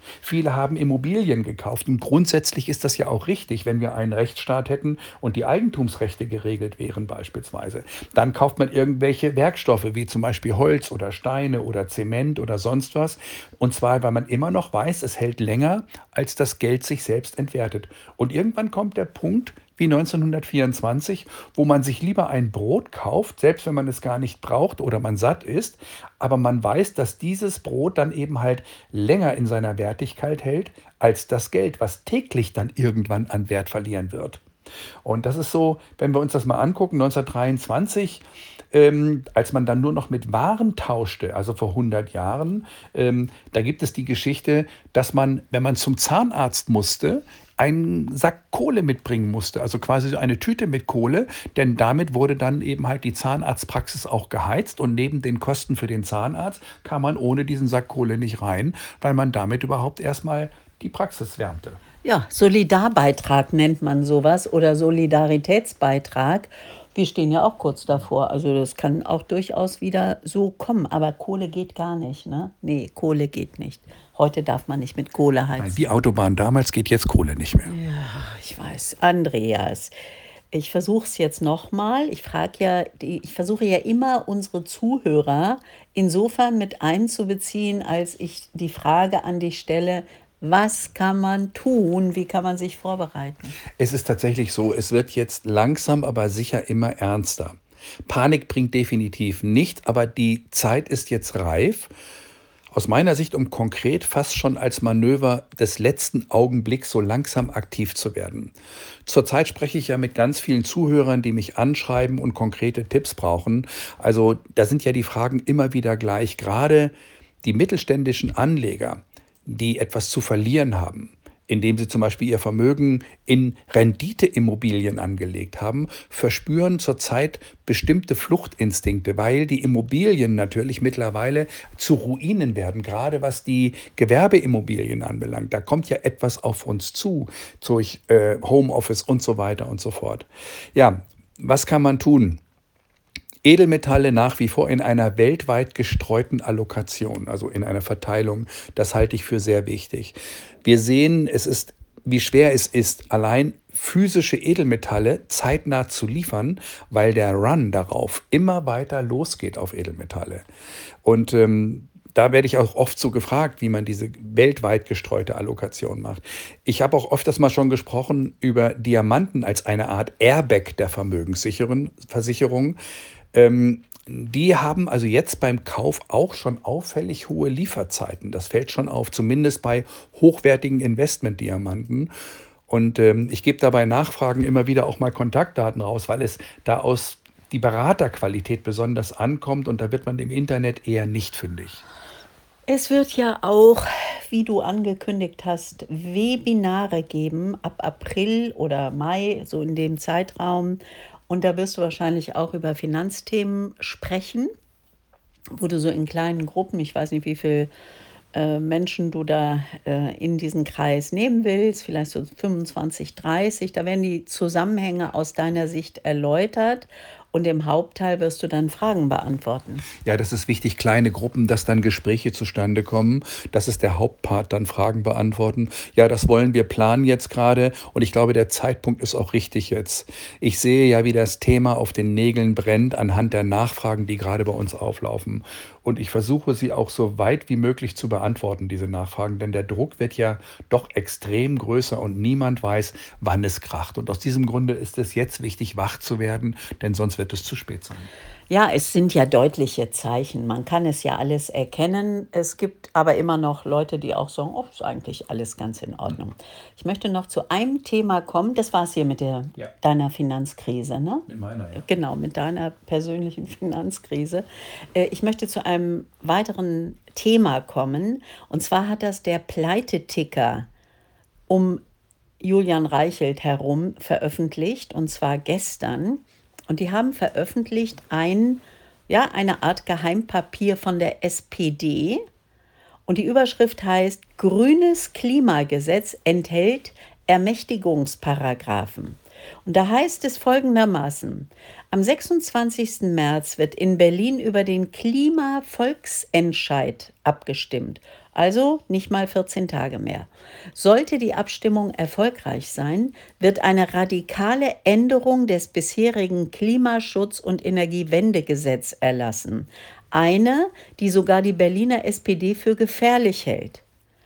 Viele haben Immobilien gekauft und grundsätzlich ist das ja auch richtig, wenn wir einen Rechtsstaat hätten und die Eigentumsrechte geregelt wären beispielsweise. Dann kauft man irgendwelche Werkstoffe wie zum Beispiel Holz oder Steine oder Zement oder sonst was. Und zwar, weil man immer noch weiß, es hält länger, als das Geld sich selbst entwertet. Und irgendwann kommt der Punkt, wie neunzehnhundertvierundzwanzig, wo man sich lieber ein Brot kauft, selbst wenn man es gar nicht braucht oder man satt ist, aber man weiß, dass dieses Brot dann eben halt länger in seiner Wertigkeit hält als das Geld, was täglich dann irgendwann an Wert verlieren wird. Und das ist so, wenn wir uns das mal angucken, neunzehnhundertdreiundzwanzig, ähm, als man dann nur noch mit Waren tauschte, also vor hundert Jahren, ähm, da gibt es die Geschichte, dass man, wenn man zum Zahnarzt musste, einen Sack Kohle mitbringen musste, also quasi so eine Tüte mit Kohle, denn damit wurde dann eben halt die Zahnarztpraxis auch geheizt und neben den Kosten für den Zahnarzt kam man ohne diesen Sack Kohle nicht rein, weil man damit überhaupt erstmal die Praxis wärmte. Ja, Solidarbeitrag nennt man sowas oder Solidaritätsbeitrag. Wir stehen ja auch kurz davor. Also das kann auch durchaus wieder so kommen. Aber Kohle geht gar nicht, ne? Nee, Kohle geht nicht. Heute darf man nicht mit Kohle Nein, heizen. wie Autobahn damals geht jetzt Kohle nicht mehr. Ja, ich weiß. Andreas, ich versuche es jetzt nochmal. Ich frage ja, die, ich versuche ja immer unsere Zuhörer insofern mit einzubeziehen, als ich die Frage an dich stelle, was kann man tun? Wie kann man sich vorbereiten? Es ist tatsächlich so, es wird jetzt langsam, aber sicher immer ernster. Panik bringt definitiv nicht, aber die Zeit ist jetzt reif. Aus meiner Sicht, um konkret fast schon als Manöver des letzten Augenblicks so langsam aktiv zu werden. Zurzeit spreche ich ja mit ganz vielen Zuhörern, die mich anschreiben und konkrete Tipps brauchen. Also da sind ja die Fragen immer wieder gleich. Gerade die mittelständischen Anleger, die etwas zu verlieren haben, indem sie zum Beispiel ihr Vermögen in Renditeimmobilien angelegt haben, verspüren zurzeit bestimmte Fluchtinstinkte, weil die Immobilien natürlich mittlerweile zu Ruinen werden, gerade was die Gewerbeimmobilien anbelangt. Da kommt ja etwas auf uns zu, durch äh, Homeoffice und so weiter und so fort. Ja, was kann man tun? Edelmetalle nach wie vor in einer weltweit gestreuten Allokation, also in einer Verteilung, das halte ich für sehr wichtig. Wir sehen, es ist, wie schwer es ist, allein physische Edelmetalle zeitnah zu liefern, weil der Run darauf immer weiter losgeht auf Edelmetalle. Und ähm, da werde ich auch oft so gefragt, wie man diese weltweit gestreute Allokation macht. Ich habe auch öfters mal schon gesprochen über Diamanten als eine Art Airbag der Vermögenssicherung. Versicherung. Ähm, die haben also jetzt beim Kauf auch schon auffällig hohe Lieferzeiten. Das fällt schon auf, zumindest bei hochwertigen Investmentdiamanten. Und ähm, ich gebe dabei Nachfragen immer wieder auch mal Kontaktdaten raus, weil es da aus die Beraterqualität besonders ankommt und da wird man im Internet eher nicht fündig. Es wird ja auch, wie du angekündigt hast, Webinare geben ab April oder Mai, so in dem Zeitraum. Und da wirst du wahrscheinlich auch über Finanzthemen sprechen, wo du so in kleinen Gruppen, ich weiß nicht, wie viele äh, Menschen du da äh, in diesen Kreis nehmen willst, vielleicht so fünfundzwanzig, dreißig, da werden die Zusammenhänge aus deiner Sicht erläutert und im Hauptteil wirst du dann Fragen beantworten. Ja, das ist wichtig, kleine Gruppen, dass dann Gespräche zustande kommen. Das ist der Hauptpart, dann Fragen beantworten. Ja, das wollen wir planen jetzt gerade und ich glaube, der Zeitpunkt ist auch richtig jetzt. Ich sehe ja, wie das Thema auf den Nägeln brennt anhand der Nachfragen, die gerade bei uns auflaufen. Und ich versuche sie auch so weit wie möglich zu beantworten, diese Nachfragen, denn der Druck wird ja doch extrem größer und niemand weiß, wann es kracht. Und aus diesem Grunde ist es jetzt wichtig, wach zu werden, denn sonst wird es zu spät sein. Ja, es sind ja deutliche Zeichen. Man kann es ja alles erkennen. Es gibt aber immer noch Leute, die auch sagen, oh, ist eigentlich alles ganz in Ordnung. Ich möchte noch zu einem Thema kommen. Das war es hier mit der, Ja. deiner Finanzkrise, ne? Mit meiner, ja. Genau, mit deiner persönlichen Finanzkrise. Äh, Ich möchte zu einem weiteren Thema kommen. Und zwar hat das der Pleiteticker um Julian Reichelt herum veröffentlicht, und zwar gestern. Und die haben veröffentlicht ein, ja, eine Art Geheimpapier von der S P D. Und die Überschrift heißt, Grünes Klimagesetz enthält Ermächtigungsparagraphen. Und da heißt es folgendermaßen: Am sechsundzwanzigsten März wird in Berlin über den Klimavolksentscheid abgestimmt. Also nicht mal vierzehn Tage mehr. Sollte die Abstimmung erfolgreich sein, wird eine radikale Änderung des bisherigen Klimaschutz- und Energiewendegesetz erlassen. Eine, die sogar die Berliner S P D für gefährlich hält.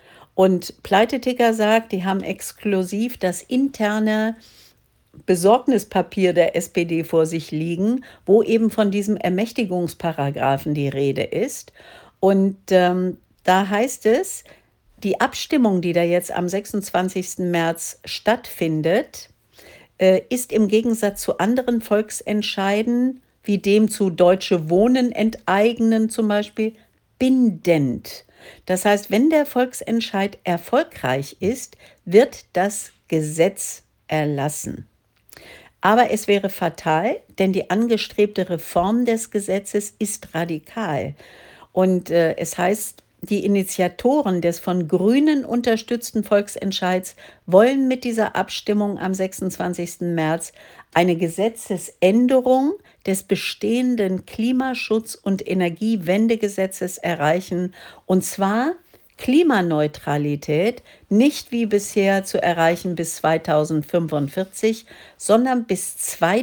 Und Pleiteticker sagt, die haben exklusiv das interne Besorgnispapier der S P D vor sich liegen, wo eben von diesem Ermächtigungsparagraphen die Rede ist. Und ähm, da heißt es, die Abstimmung, die da jetzt am sechsundzwanzigsten März stattfindet, äh, ist im Gegensatz zu anderen Volksentscheiden, wie dem zu Deutsche Wohnen enteignen zum Beispiel, bindend. Das heißt, wenn der Volksentscheid erfolgreich ist, wird das Gesetz erlassen. Aber es wäre fatal, denn die angestrebte Reform des Gesetzes ist radikal. Und äh, es heißt, die Initiatoren des von Grünen unterstützten Volksentscheids wollen mit dieser Abstimmung am sechsundzwanzigsten März eine Gesetzesänderung des bestehenden Klimaschutz- und Energiewendegesetzes erreichen, und zwar Klimaneutralität nicht wie bisher zu erreichen bis zweitausendfünfundvierzig, sondern bis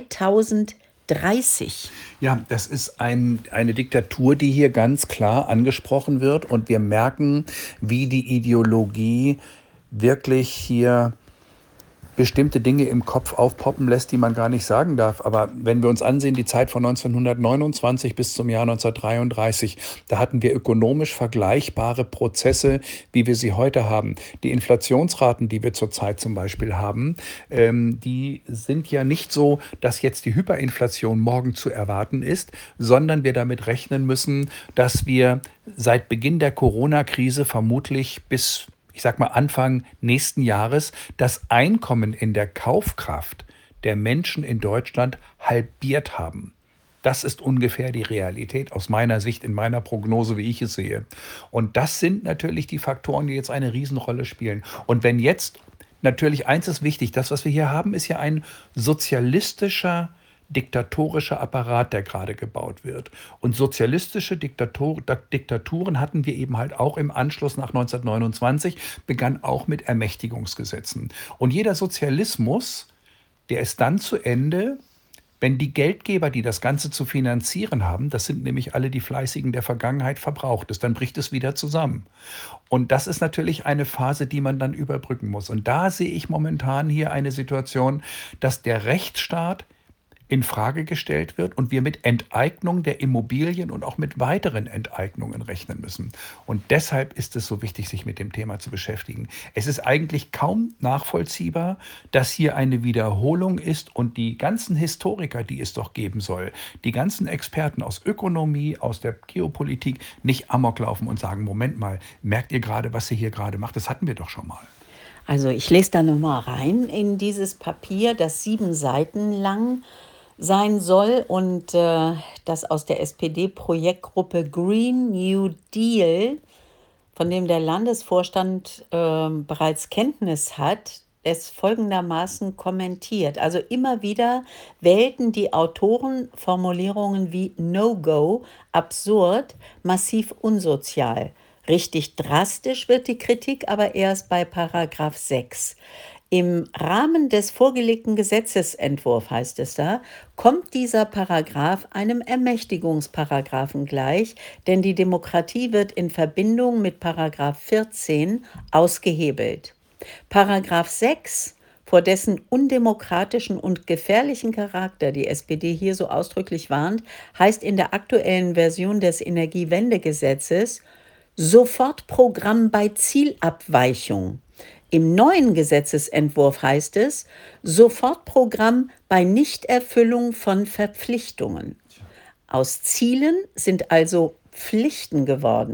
zweitausenddreißig. Ja, das ist ein, eine Diktatur, die hier ganz klar angesprochen wird. Und wir merken, wie die Ideologie wirklich hier bestimmte Dinge im Kopf aufpoppen lässt, die man gar nicht sagen darf. Aber wenn wir uns ansehen, die Zeit von neunzehnhundertneunundzwanzig bis zum Jahr neunzehnhundertdreiunddreißig, da hatten wir ökonomisch vergleichbare Prozesse, wie wir sie heute haben. Die Inflationsraten, die wir zurzeit zum Beispiel haben, ähm, die sind ja nicht so, dass jetzt die Hyperinflation morgen zu erwarten ist, sondern wir damit rechnen müssen, dass wir seit Beginn der Corona-Krise vermutlich bis, ich sag mal, Anfang nächsten Jahres das Einkommen in der Kaufkraft der Menschen in Deutschland halbiert haben. Das ist ungefähr die Realität aus meiner Sicht, in meiner Prognose, wie ich es sehe. Und das sind natürlich die Faktoren, die jetzt eine Riesenrolle spielen. Und wenn jetzt natürlich eins ist wichtig, das, was wir hier haben, ist ja ein sozialistischer diktatorischer Apparat, der gerade gebaut wird. Und sozialistische Diktator, Diktaturen hatten wir eben halt auch im Anschluss nach neunzehnhundertneunundzwanzig, begann auch mit Ermächtigungsgesetzen. Und jeder Sozialismus, der ist dann zu Ende, wenn die Geldgeber, die das Ganze zu finanzieren haben, das sind nämlich alle die Fleißigen der Vergangenheit, verbraucht ist, dann bricht es wieder zusammen. Und das ist natürlich eine Phase, die man dann überbrücken muss. Und da sehe ich momentan hier eine Situation, dass der Rechtsstaat in Frage gestellt wird und wir mit Enteignung der Immobilien und auch mit weiteren Enteignungen rechnen müssen. Und deshalb ist es so wichtig, sich mit dem Thema zu beschäftigen. Es ist eigentlich kaum nachvollziehbar, dass hier eine Wiederholung ist und die ganzen Historiker, die es doch geben soll, die ganzen Experten aus Ökonomie, aus der Geopolitik nicht amok laufen und sagen, Moment mal, merkt ihr gerade, was ihr hier gerade macht? Das hatten wir doch schon mal. Also ich lese da nochmal rein in dieses Papier, das sieben Seiten lang sein soll und äh, das aus der S P D-Projektgruppe Green New Deal, von dem der Landesvorstand äh, bereits Kenntnis hat, es folgendermaßen kommentiert. Also immer wieder wählten die Autoren Formulierungen wie No-Go, absurd, massiv unsozial. Richtig drastisch wird die Kritik aber erst bei Paragraph sechs. Im Rahmen des vorgelegten Gesetzesentwurfs, heißt es da, kommt dieser Paragraph einem Ermächtigungsparagraphen gleich, denn die Demokratie wird in Verbindung mit Paragraph vierzehn ausgehebelt. Paragraph sechs, vor dessen undemokratischen und gefährlichen Charakter die S P D hier so ausdrücklich warnt, heißt in der aktuellen Version des Energiewendegesetzes Sofortprogramm bei Zielabweichung. Im neuen Gesetzesentwurf heißt es Sofortprogramm bei Nichterfüllung von Verpflichtungen. Aus Zielen sind also Pflichten geworden.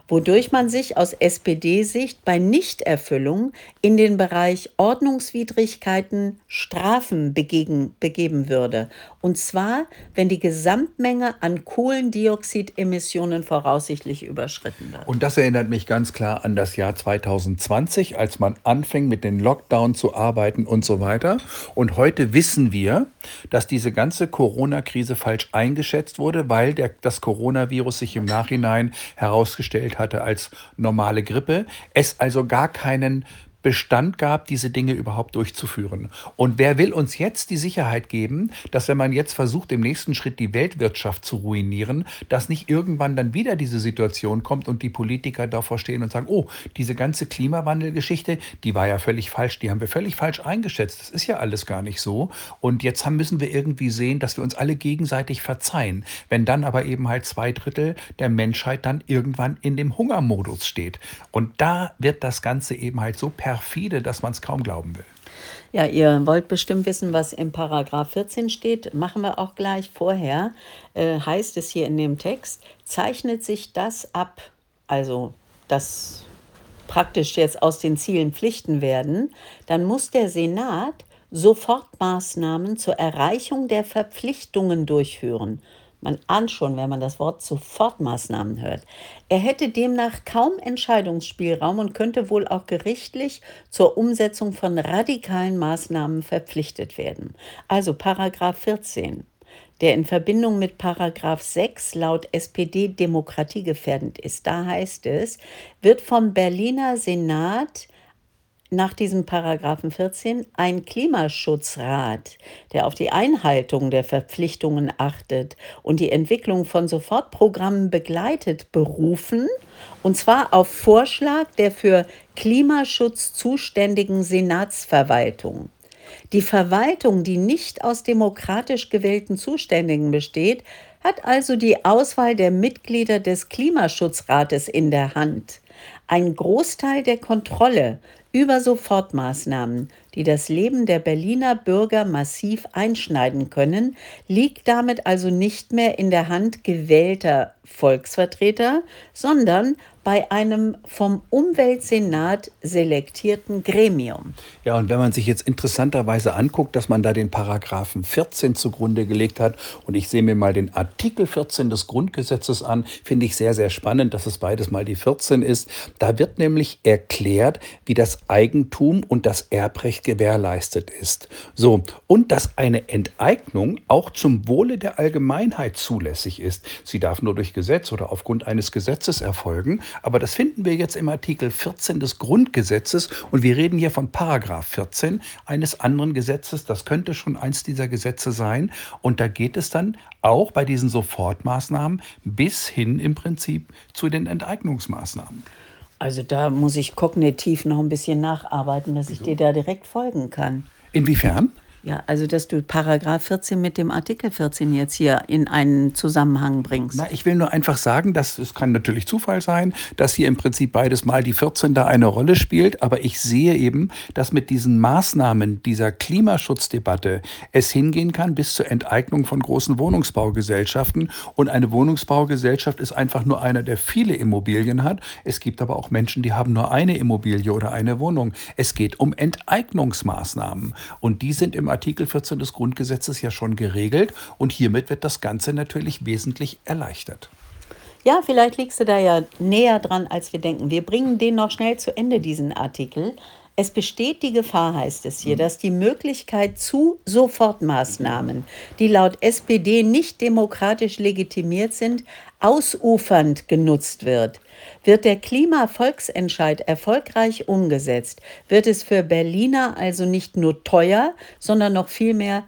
wodurch man sich aus S P D-Sicht bei Nichterfüllung in den Bereich Ordnungswidrigkeiten, Strafen begegen, begeben würde. Und zwar, wenn die Gesamtmenge an Kohlendioxidemissionen voraussichtlich überschritten wird. Und das erinnert mich ganz klar an das Jahr zwanzig zwanzig, als man anfing mit den Lockdown zu arbeiten und so weiter. Und heute wissen wir, dass diese ganze Corona-Krise falsch eingeschätzt wurde, weil der, das Coronavirus sich im Nachhinein herausgestellt hatte als normale Grippe. Es also gar keinen Bestand gab, diese Dinge überhaupt durchzuführen. Und wer will uns jetzt die Sicherheit geben, dass wenn man jetzt versucht, im nächsten Schritt die Weltwirtschaft zu ruinieren, dass nicht irgendwann dann wieder diese Situation kommt und die Politiker davor stehen und sagen, oh, diese ganze Klimawandelgeschichte, die war ja völlig falsch, die haben wir völlig falsch eingeschätzt. Das ist ja alles gar nicht so. Und jetzt haben, müssen wir irgendwie sehen, dass wir uns alle gegenseitig verzeihen. Wenn dann aber eben halt zwei Drittel der Menschheit dann irgendwann in dem Hungermodus steht. Und da wird das Ganze eben halt so perfide, dass man es kaum glauben will. Ja, ihr wollt bestimmt wissen, was im Paragraph vierzehn steht. Machen wir auch gleich. Vorher äh, heißt es hier in dem Text, zeichnet sich das ab, also das praktisch jetzt aus den Zielen Pflichten werden, dann muss der Senat Sofortmaßnahmen zur Erreichung der Verpflichtungen durchführen. Man ahnt schon, wenn man das Wort Sofortmaßnahmen hört. Er hätte demnach kaum Entscheidungsspielraum und könnte wohl auch gerichtlich zur Umsetzung von radikalen Maßnahmen verpflichtet werden. Also Paragraph vierzehn, der in Verbindung mit Paragraph sechs laut S P D demokratiegefährdend ist. Da heißt es, wird vom Berliner Senat nach diesem Paragraphen vierzehn ein Klimaschutzrat, der auf die Einhaltung der Verpflichtungen achtet und die Entwicklung von Sofortprogrammen begleitet, berufen, und zwar auf Vorschlag der für Klimaschutz zuständigen Senatsverwaltung. Die Verwaltung, die nicht aus demokratisch gewählten Zuständigen besteht, hat also die Auswahl der Mitglieder des Klimaschutzrates in der Hand. Ein Großteil der Kontrolle über Sofortmaßnahmen, die das Leben der Berliner Bürger massiv einschneiden können, liegt damit also nicht mehr in der Hand gewählter Volksvertreter, sondern bei einem vom Umweltsenat selektierten Gremium. Ja, und wenn man sich jetzt interessanterweise anguckt, dass man da den Paragraphen vierzehn zugrunde gelegt hat, und ich sehe mir mal den Artikel vierzehn des Grundgesetzes an, finde ich sehr, sehr spannend, dass es beides mal die vierzehn ist. Da wird nämlich erklärt, wie das Eigentum und das Erbrecht gewährleistet ist. So, und dass eine Enteignung auch zum Wohle der Allgemeinheit zulässig ist. Sie darf nur durch Gesetz oder aufgrund eines Gesetzes erfolgen. Aber das finden wir jetzt im Artikel vierzehn des Grundgesetzes und wir reden hier von Paragraph vierzehn eines anderen Gesetzes. Das könnte schon eins dieser Gesetze sein. Und da geht es dann auch bei diesen Sofortmaßnahmen bis hin im Prinzip zu den Enteignungsmaßnahmen. Also da muss ich kognitiv noch ein bisschen nacharbeiten, dass ich dir da direkt folgen kann. Inwiefern? Ja, also dass du Paragraph vierzehn mit dem Artikel vierzehn jetzt hier in einen Zusammenhang bringst. Na, ich will nur einfach sagen, dass es kann natürlich Zufall sein, dass hier im Prinzip beides mal die vierzehn da eine Rolle spielt. Aber ich sehe eben, dass mit diesen Maßnahmen dieser Klimaschutzdebatte es hingehen kann bis zur Enteignung von großen Wohnungsbaugesellschaften. Und eine Wohnungsbaugesellschaft ist einfach nur einer, der viele Immobilien hat. Es gibt aber auch Menschen, die haben nur eine Immobilie oder eine Wohnung. Es geht um Enteignungsmaßnahmen. Und die sind im Artikel vierzehn des Grundgesetzes ja schon geregelt und hiermit wird das Ganze natürlich wesentlich erleichtert. Ja, vielleicht liegst du da ja näher dran, als wir denken. Wir bringen den noch schnell zu Ende, diesen Artikel. Es besteht die Gefahr, heißt es hier, dass die Möglichkeit zu Sofortmaßnahmen, die laut S P D nicht demokratisch legitimiert sind, ausufernd genutzt wird. Wird der Klimavolksentscheid erfolgreich umgesetzt, wird es für Berliner also nicht nur teuer, sondern noch viel mehr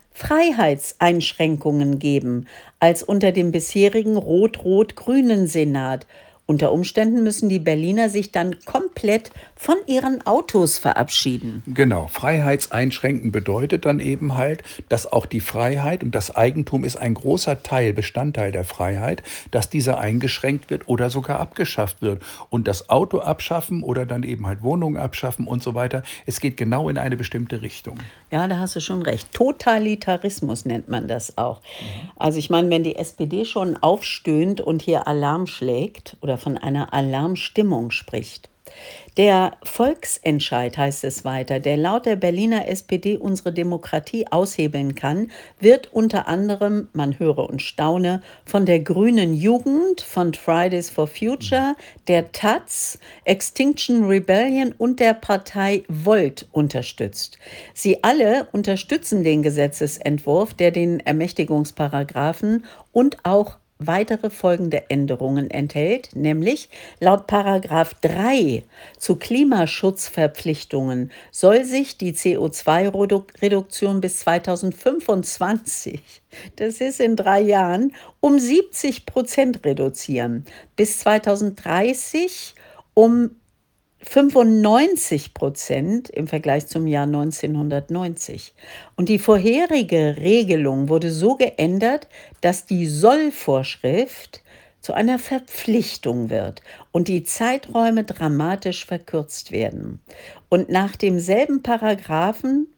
Freiheitseinschränkungen geben als unter dem bisherigen rot-rot-grünen Senat. Unter Umständen müssen die Berliner sich dann komplett von ihren Autos verabschieden. Genau, Freiheitseinschränken bedeutet dann eben halt, dass auch die Freiheit und das Eigentum ist ein großer Teil, Bestandteil der Freiheit, dass dieser eingeschränkt wird oder sogar abgeschafft wird. Und das Auto abschaffen oder dann eben halt Wohnungen abschaffen und so weiter, es geht genau in eine bestimmte Richtung. Ja, da hast du schon recht. Totalitarismus nennt man das auch. Also ich meine, wenn die S P D schon aufstöhnt und hier Alarm schlägt oder oder von einer Alarmstimmung spricht. Der Volksentscheid, heißt es weiter, der laut der Berliner S P D unsere Demokratie aushebeln kann, wird unter anderem, man höre und staune, von der Grünen Jugend, von Fridays for Future, der Taz, Extinction Rebellion und der Partei Volt unterstützt. Sie alle unterstützen den Gesetzesentwurf, der den Ermächtigungsparagraphen und auch weitere folgende Änderungen enthält, nämlich laut Paragraph drei zu Klimaschutzverpflichtungen soll sich die C O zwei Reduktion bis zweitausendfünfundzwanzig, das ist in drei Jahren, um siebzig Prozent reduzieren, bis zweitausenddreißig um fünfundneunzig Prozent im Vergleich zum Jahr neunzehnhundertneunzig. Und die vorherige Regelung wurde so geändert, dass die Sollvorschrift zu einer Verpflichtung wird und die Zeiträume dramatisch verkürzt werden. Und nach demselben Paragraphen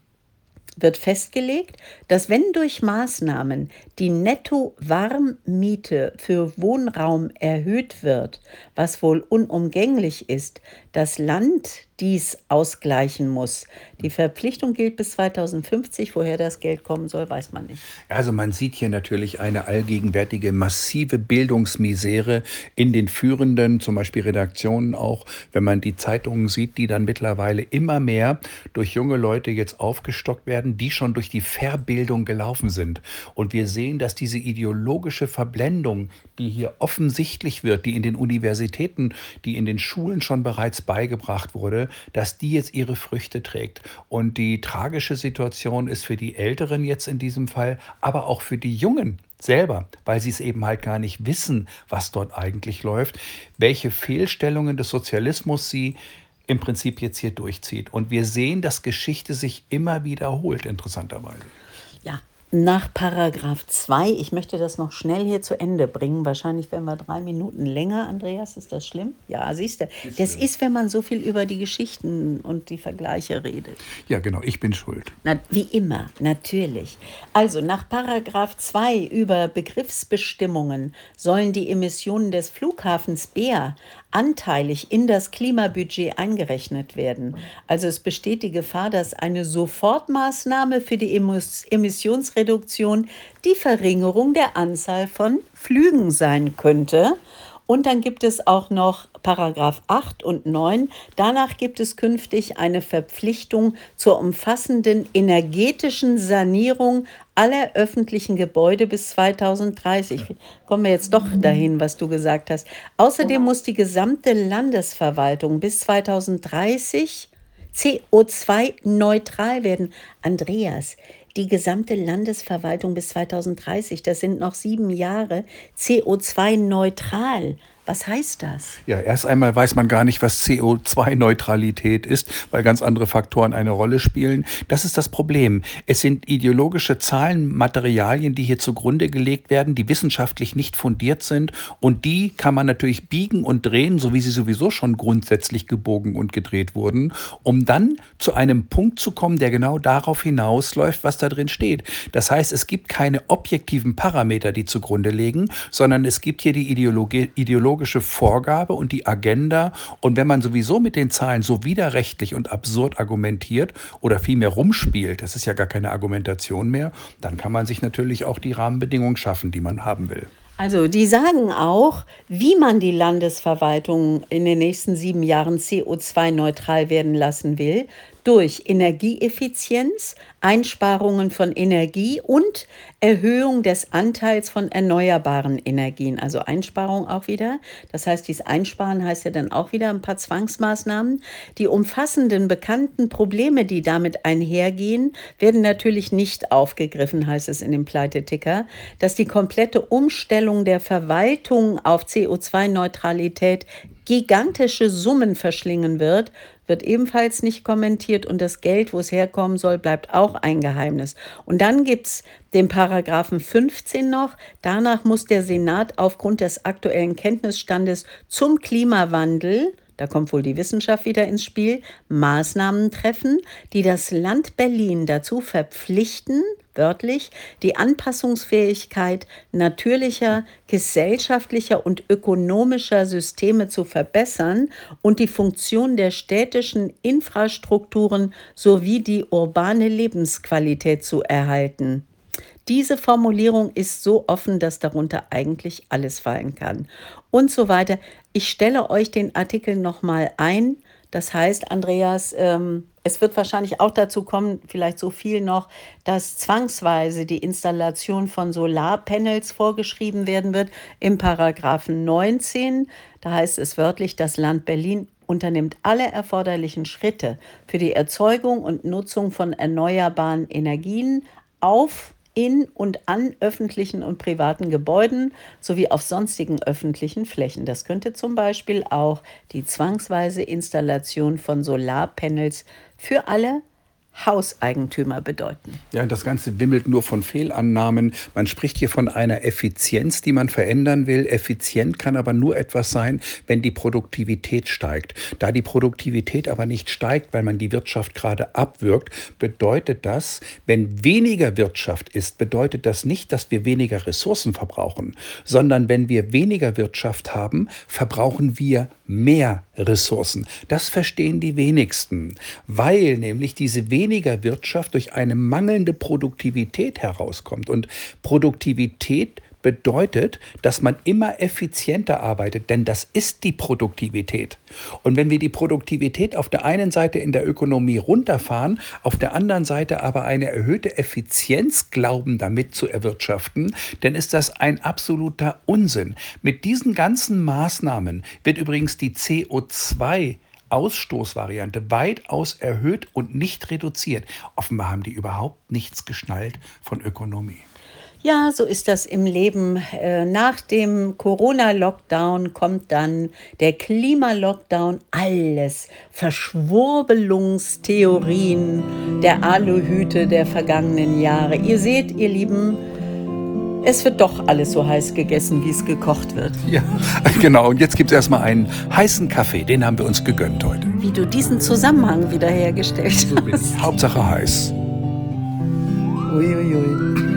wird festgelegt, dass wenn durch Maßnahmen die Netto-Warmmiete für Wohnraum erhöht wird, was wohl unumgänglich ist, das Land dies ausgleichen muss. Die Verpflichtung gilt bis zweitausendfünfzig. Woher das Geld kommen soll, weiß man nicht. Also man sieht hier natürlich eine allgegenwärtige massive Bildungsmisere in den führenden, zum Beispiel Redaktionen auch, wenn man die Zeitungen sieht, die dann mittlerweile immer mehr durch junge Leute jetzt aufgestockt werden, die schon durch die Verbildung gelaufen sind. Und wir sehen, dass diese ideologische Verblendung, die hier offensichtlich wird, die in den Universitäten, die in den Schulen schon bereits beigebracht wurde, dass die jetzt ihre Früchte trägt. Und die tragische Situation ist für die Älteren jetzt in diesem Fall, aber auch für die Jungen selber, weil sie es eben halt gar nicht wissen, was dort eigentlich läuft, welche Fehlstellungen des Sozialismus sie im Prinzip jetzt hier durchzieht. Und wir sehen, dass Geschichte sich immer wiederholt, interessanterweise. Ja, nach Paragraph zwei, ich möchte das noch schnell hier zu Ende bringen. Wahrscheinlich werden wir drei Minuten länger, Andreas. Ist das schlimm? Ja, siehst du. Das ist, wenn man so viel über die Geschichten und die Vergleiche redet. Ja, genau, ich bin schuld. Na, wie immer, natürlich. Also nach Paragraph zwei über Begriffsbestimmungen sollen die Emissionen des Flughafens Beer anteilig in das Klimabudget eingerechnet werden. Also es besteht die Gefahr, dass eine Sofortmaßnahme für die Emos- Emissionsreduktion die Verringerung der Anzahl von Flügen sein könnte. Und dann gibt es auch noch Paragraph acht und neun. Danach gibt es künftig eine Verpflichtung zur umfassenden energetischen Sanierung aller öffentlichen Gebäude bis zweitausenddreißig. Kommen wir jetzt doch dahin, was du gesagt hast. Außerdem muss die gesamte Landesverwaltung bis zweitausenddreißig C O zwei neutral werden. Andreas, die gesamte Landesverwaltung bis zweitausenddreißig, das sind noch sieben Jahre, C O zwei neutral. Was heißt das? Ja, erst einmal weiß man gar nicht, was C O zwei Neutralität ist, weil ganz andere Faktoren eine Rolle spielen. Das ist das Problem. Es sind ideologische Zahlenmaterialien, die hier zugrunde gelegt werden, die wissenschaftlich nicht fundiert sind. Und die kann man natürlich biegen und drehen, so wie sie sowieso schon grundsätzlich gebogen und gedreht wurden, um dann zu einem Punkt zu kommen, der genau darauf hinausläuft, was da drin steht. Das heißt, es gibt keine objektiven Parameter, die zugrunde liegen, sondern es gibt hier die Ideologie, ideologische Vorgabe und die Agenda. Und wenn man sowieso mit den Zahlen so widerrechtlich und absurd argumentiert oder vielmehr rumspielt, das ist ja gar keine Argumentation mehr, dann kann man sich natürlich auch die Rahmenbedingungen schaffen, die man haben will. Also die sagen auch, wie man die Landesverwaltung in den nächsten sieben Jahren C O zwei neutral werden lassen will, durch Energieeffizienz, Einsparungen von Energie und Erhöhung des Anteils von erneuerbaren Energien. Also Einsparung auch wieder. Das heißt, dieses Einsparen heißt ja dann auch wieder ein paar Zwangsmaßnahmen. Die umfassenden bekannten Probleme, die damit einhergehen, werden natürlich nicht aufgegriffen, heißt es in dem Pleiteticker. Dass die komplette Umstellung der Verwaltung auf C O zwei Neutralität gigantische Summen verschlingen wird, wird ebenfalls nicht kommentiert und das Geld, wo es herkommen soll, bleibt auch ein Geheimnis. Und dann gibt es den Paragraphen fünfzehn noch. Danach muss der Senat aufgrund des aktuellen Kenntnisstandes zum Klimawandel, da kommt wohl die Wissenschaft wieder ins Spiel, Maßnahmen treffen, die das Land Berlin dazu verpflichten, wörtlich, die Anpassungsfähigkeit natürlicher, gesellschaftlicher und ökonomischer Systeme zu verbessern und die Funktion der städtischen Infrastrukturen sowie die urbane Lebensqualität zu erhalten. Diese Formulierung ist so offen, dass darunter eigentlich alles fallen kann. Und so weiter. Ich stelle euch den Artikel nochmal ein. Das heißt, Andreas, ähm, es wird wahrscheinlich auch dazu kommen, vielleicht so viel noch, dass zwangsweise die Installation von Solarpanels vorgeschrieben werden wird im Paragraphen neunzehn. Da heißt es wörtlich, das Land Berlin unternimmt alle erforderlichen Schritte für die Erzeugung und Nutzung von erneuerbaren Energien auf, in und an öffentlichen und privaten Gebäuden sowie auf sonstigen öffentlichen Flächen. Das könnte zum Beispiel auch die zwangsweise Installation von Solarpanels für alle Hauseigentümer bedeuten. Ja, das Ganze wimmelt nur von Fehlannahmen. Man spricht hier von einer Effizienz, die man verändern will. Effizient kann aber nur etwas sein, wenn die Produktivität steigt. Da die Produktivität aber nicht steigt, weil man die Wirtschaft gerade abwürgt, bedeutet das, wenn weniger Wirtschaft ist, bedeutet das nicht, dass wir weniger Ressourcen verbrauchen, sondern wenn wir weniger Wirtschaft haben, verbrauchen wir mehr Ressourcen. Das verstehen die wenigsten, weil nämlich diese weniger Wirtschaft durch eine mangelnde Produktivität herauskommt. Und Produktivität bedeutet, dass man immer effizienter arbeitet, denn das ist die Produktivität. Und wenn wir die Produktivität auf der einen Seite in der Ökonomie runterfahren, auf der anderen Seite aber eine erhöhte Effizienz glauben, damit zu erwirtschaften, dann ist das ein absoluter Unsinn. Mit diesen ganzen Maßnahmen wird übrigens die C O zwei Ausstoßvariante weitaus erhöht und nicht reduziert. Offenbar haben die überhaupt nichts geschnallt von Ökonomie. Ja, so ist das im Leben. Äh, Nach dem Corona-Lockdown kommt dann der Klima-Lockdown. Alles Verschwurbelungstheorien der Aluhüte der vergangenen Jahre. Ihr seht, ihr Lieben, es wird doch alles so heiß gegessen, wie es gekocht wird. Ja, genau. Und jetzt gibt es erstmal einen heißen Kaffee. Den haben wir uns gegönnt heute. Wie du diesen Zusammenhang wiederhergestellt hast. Hauptsache heiß. Uiuiui.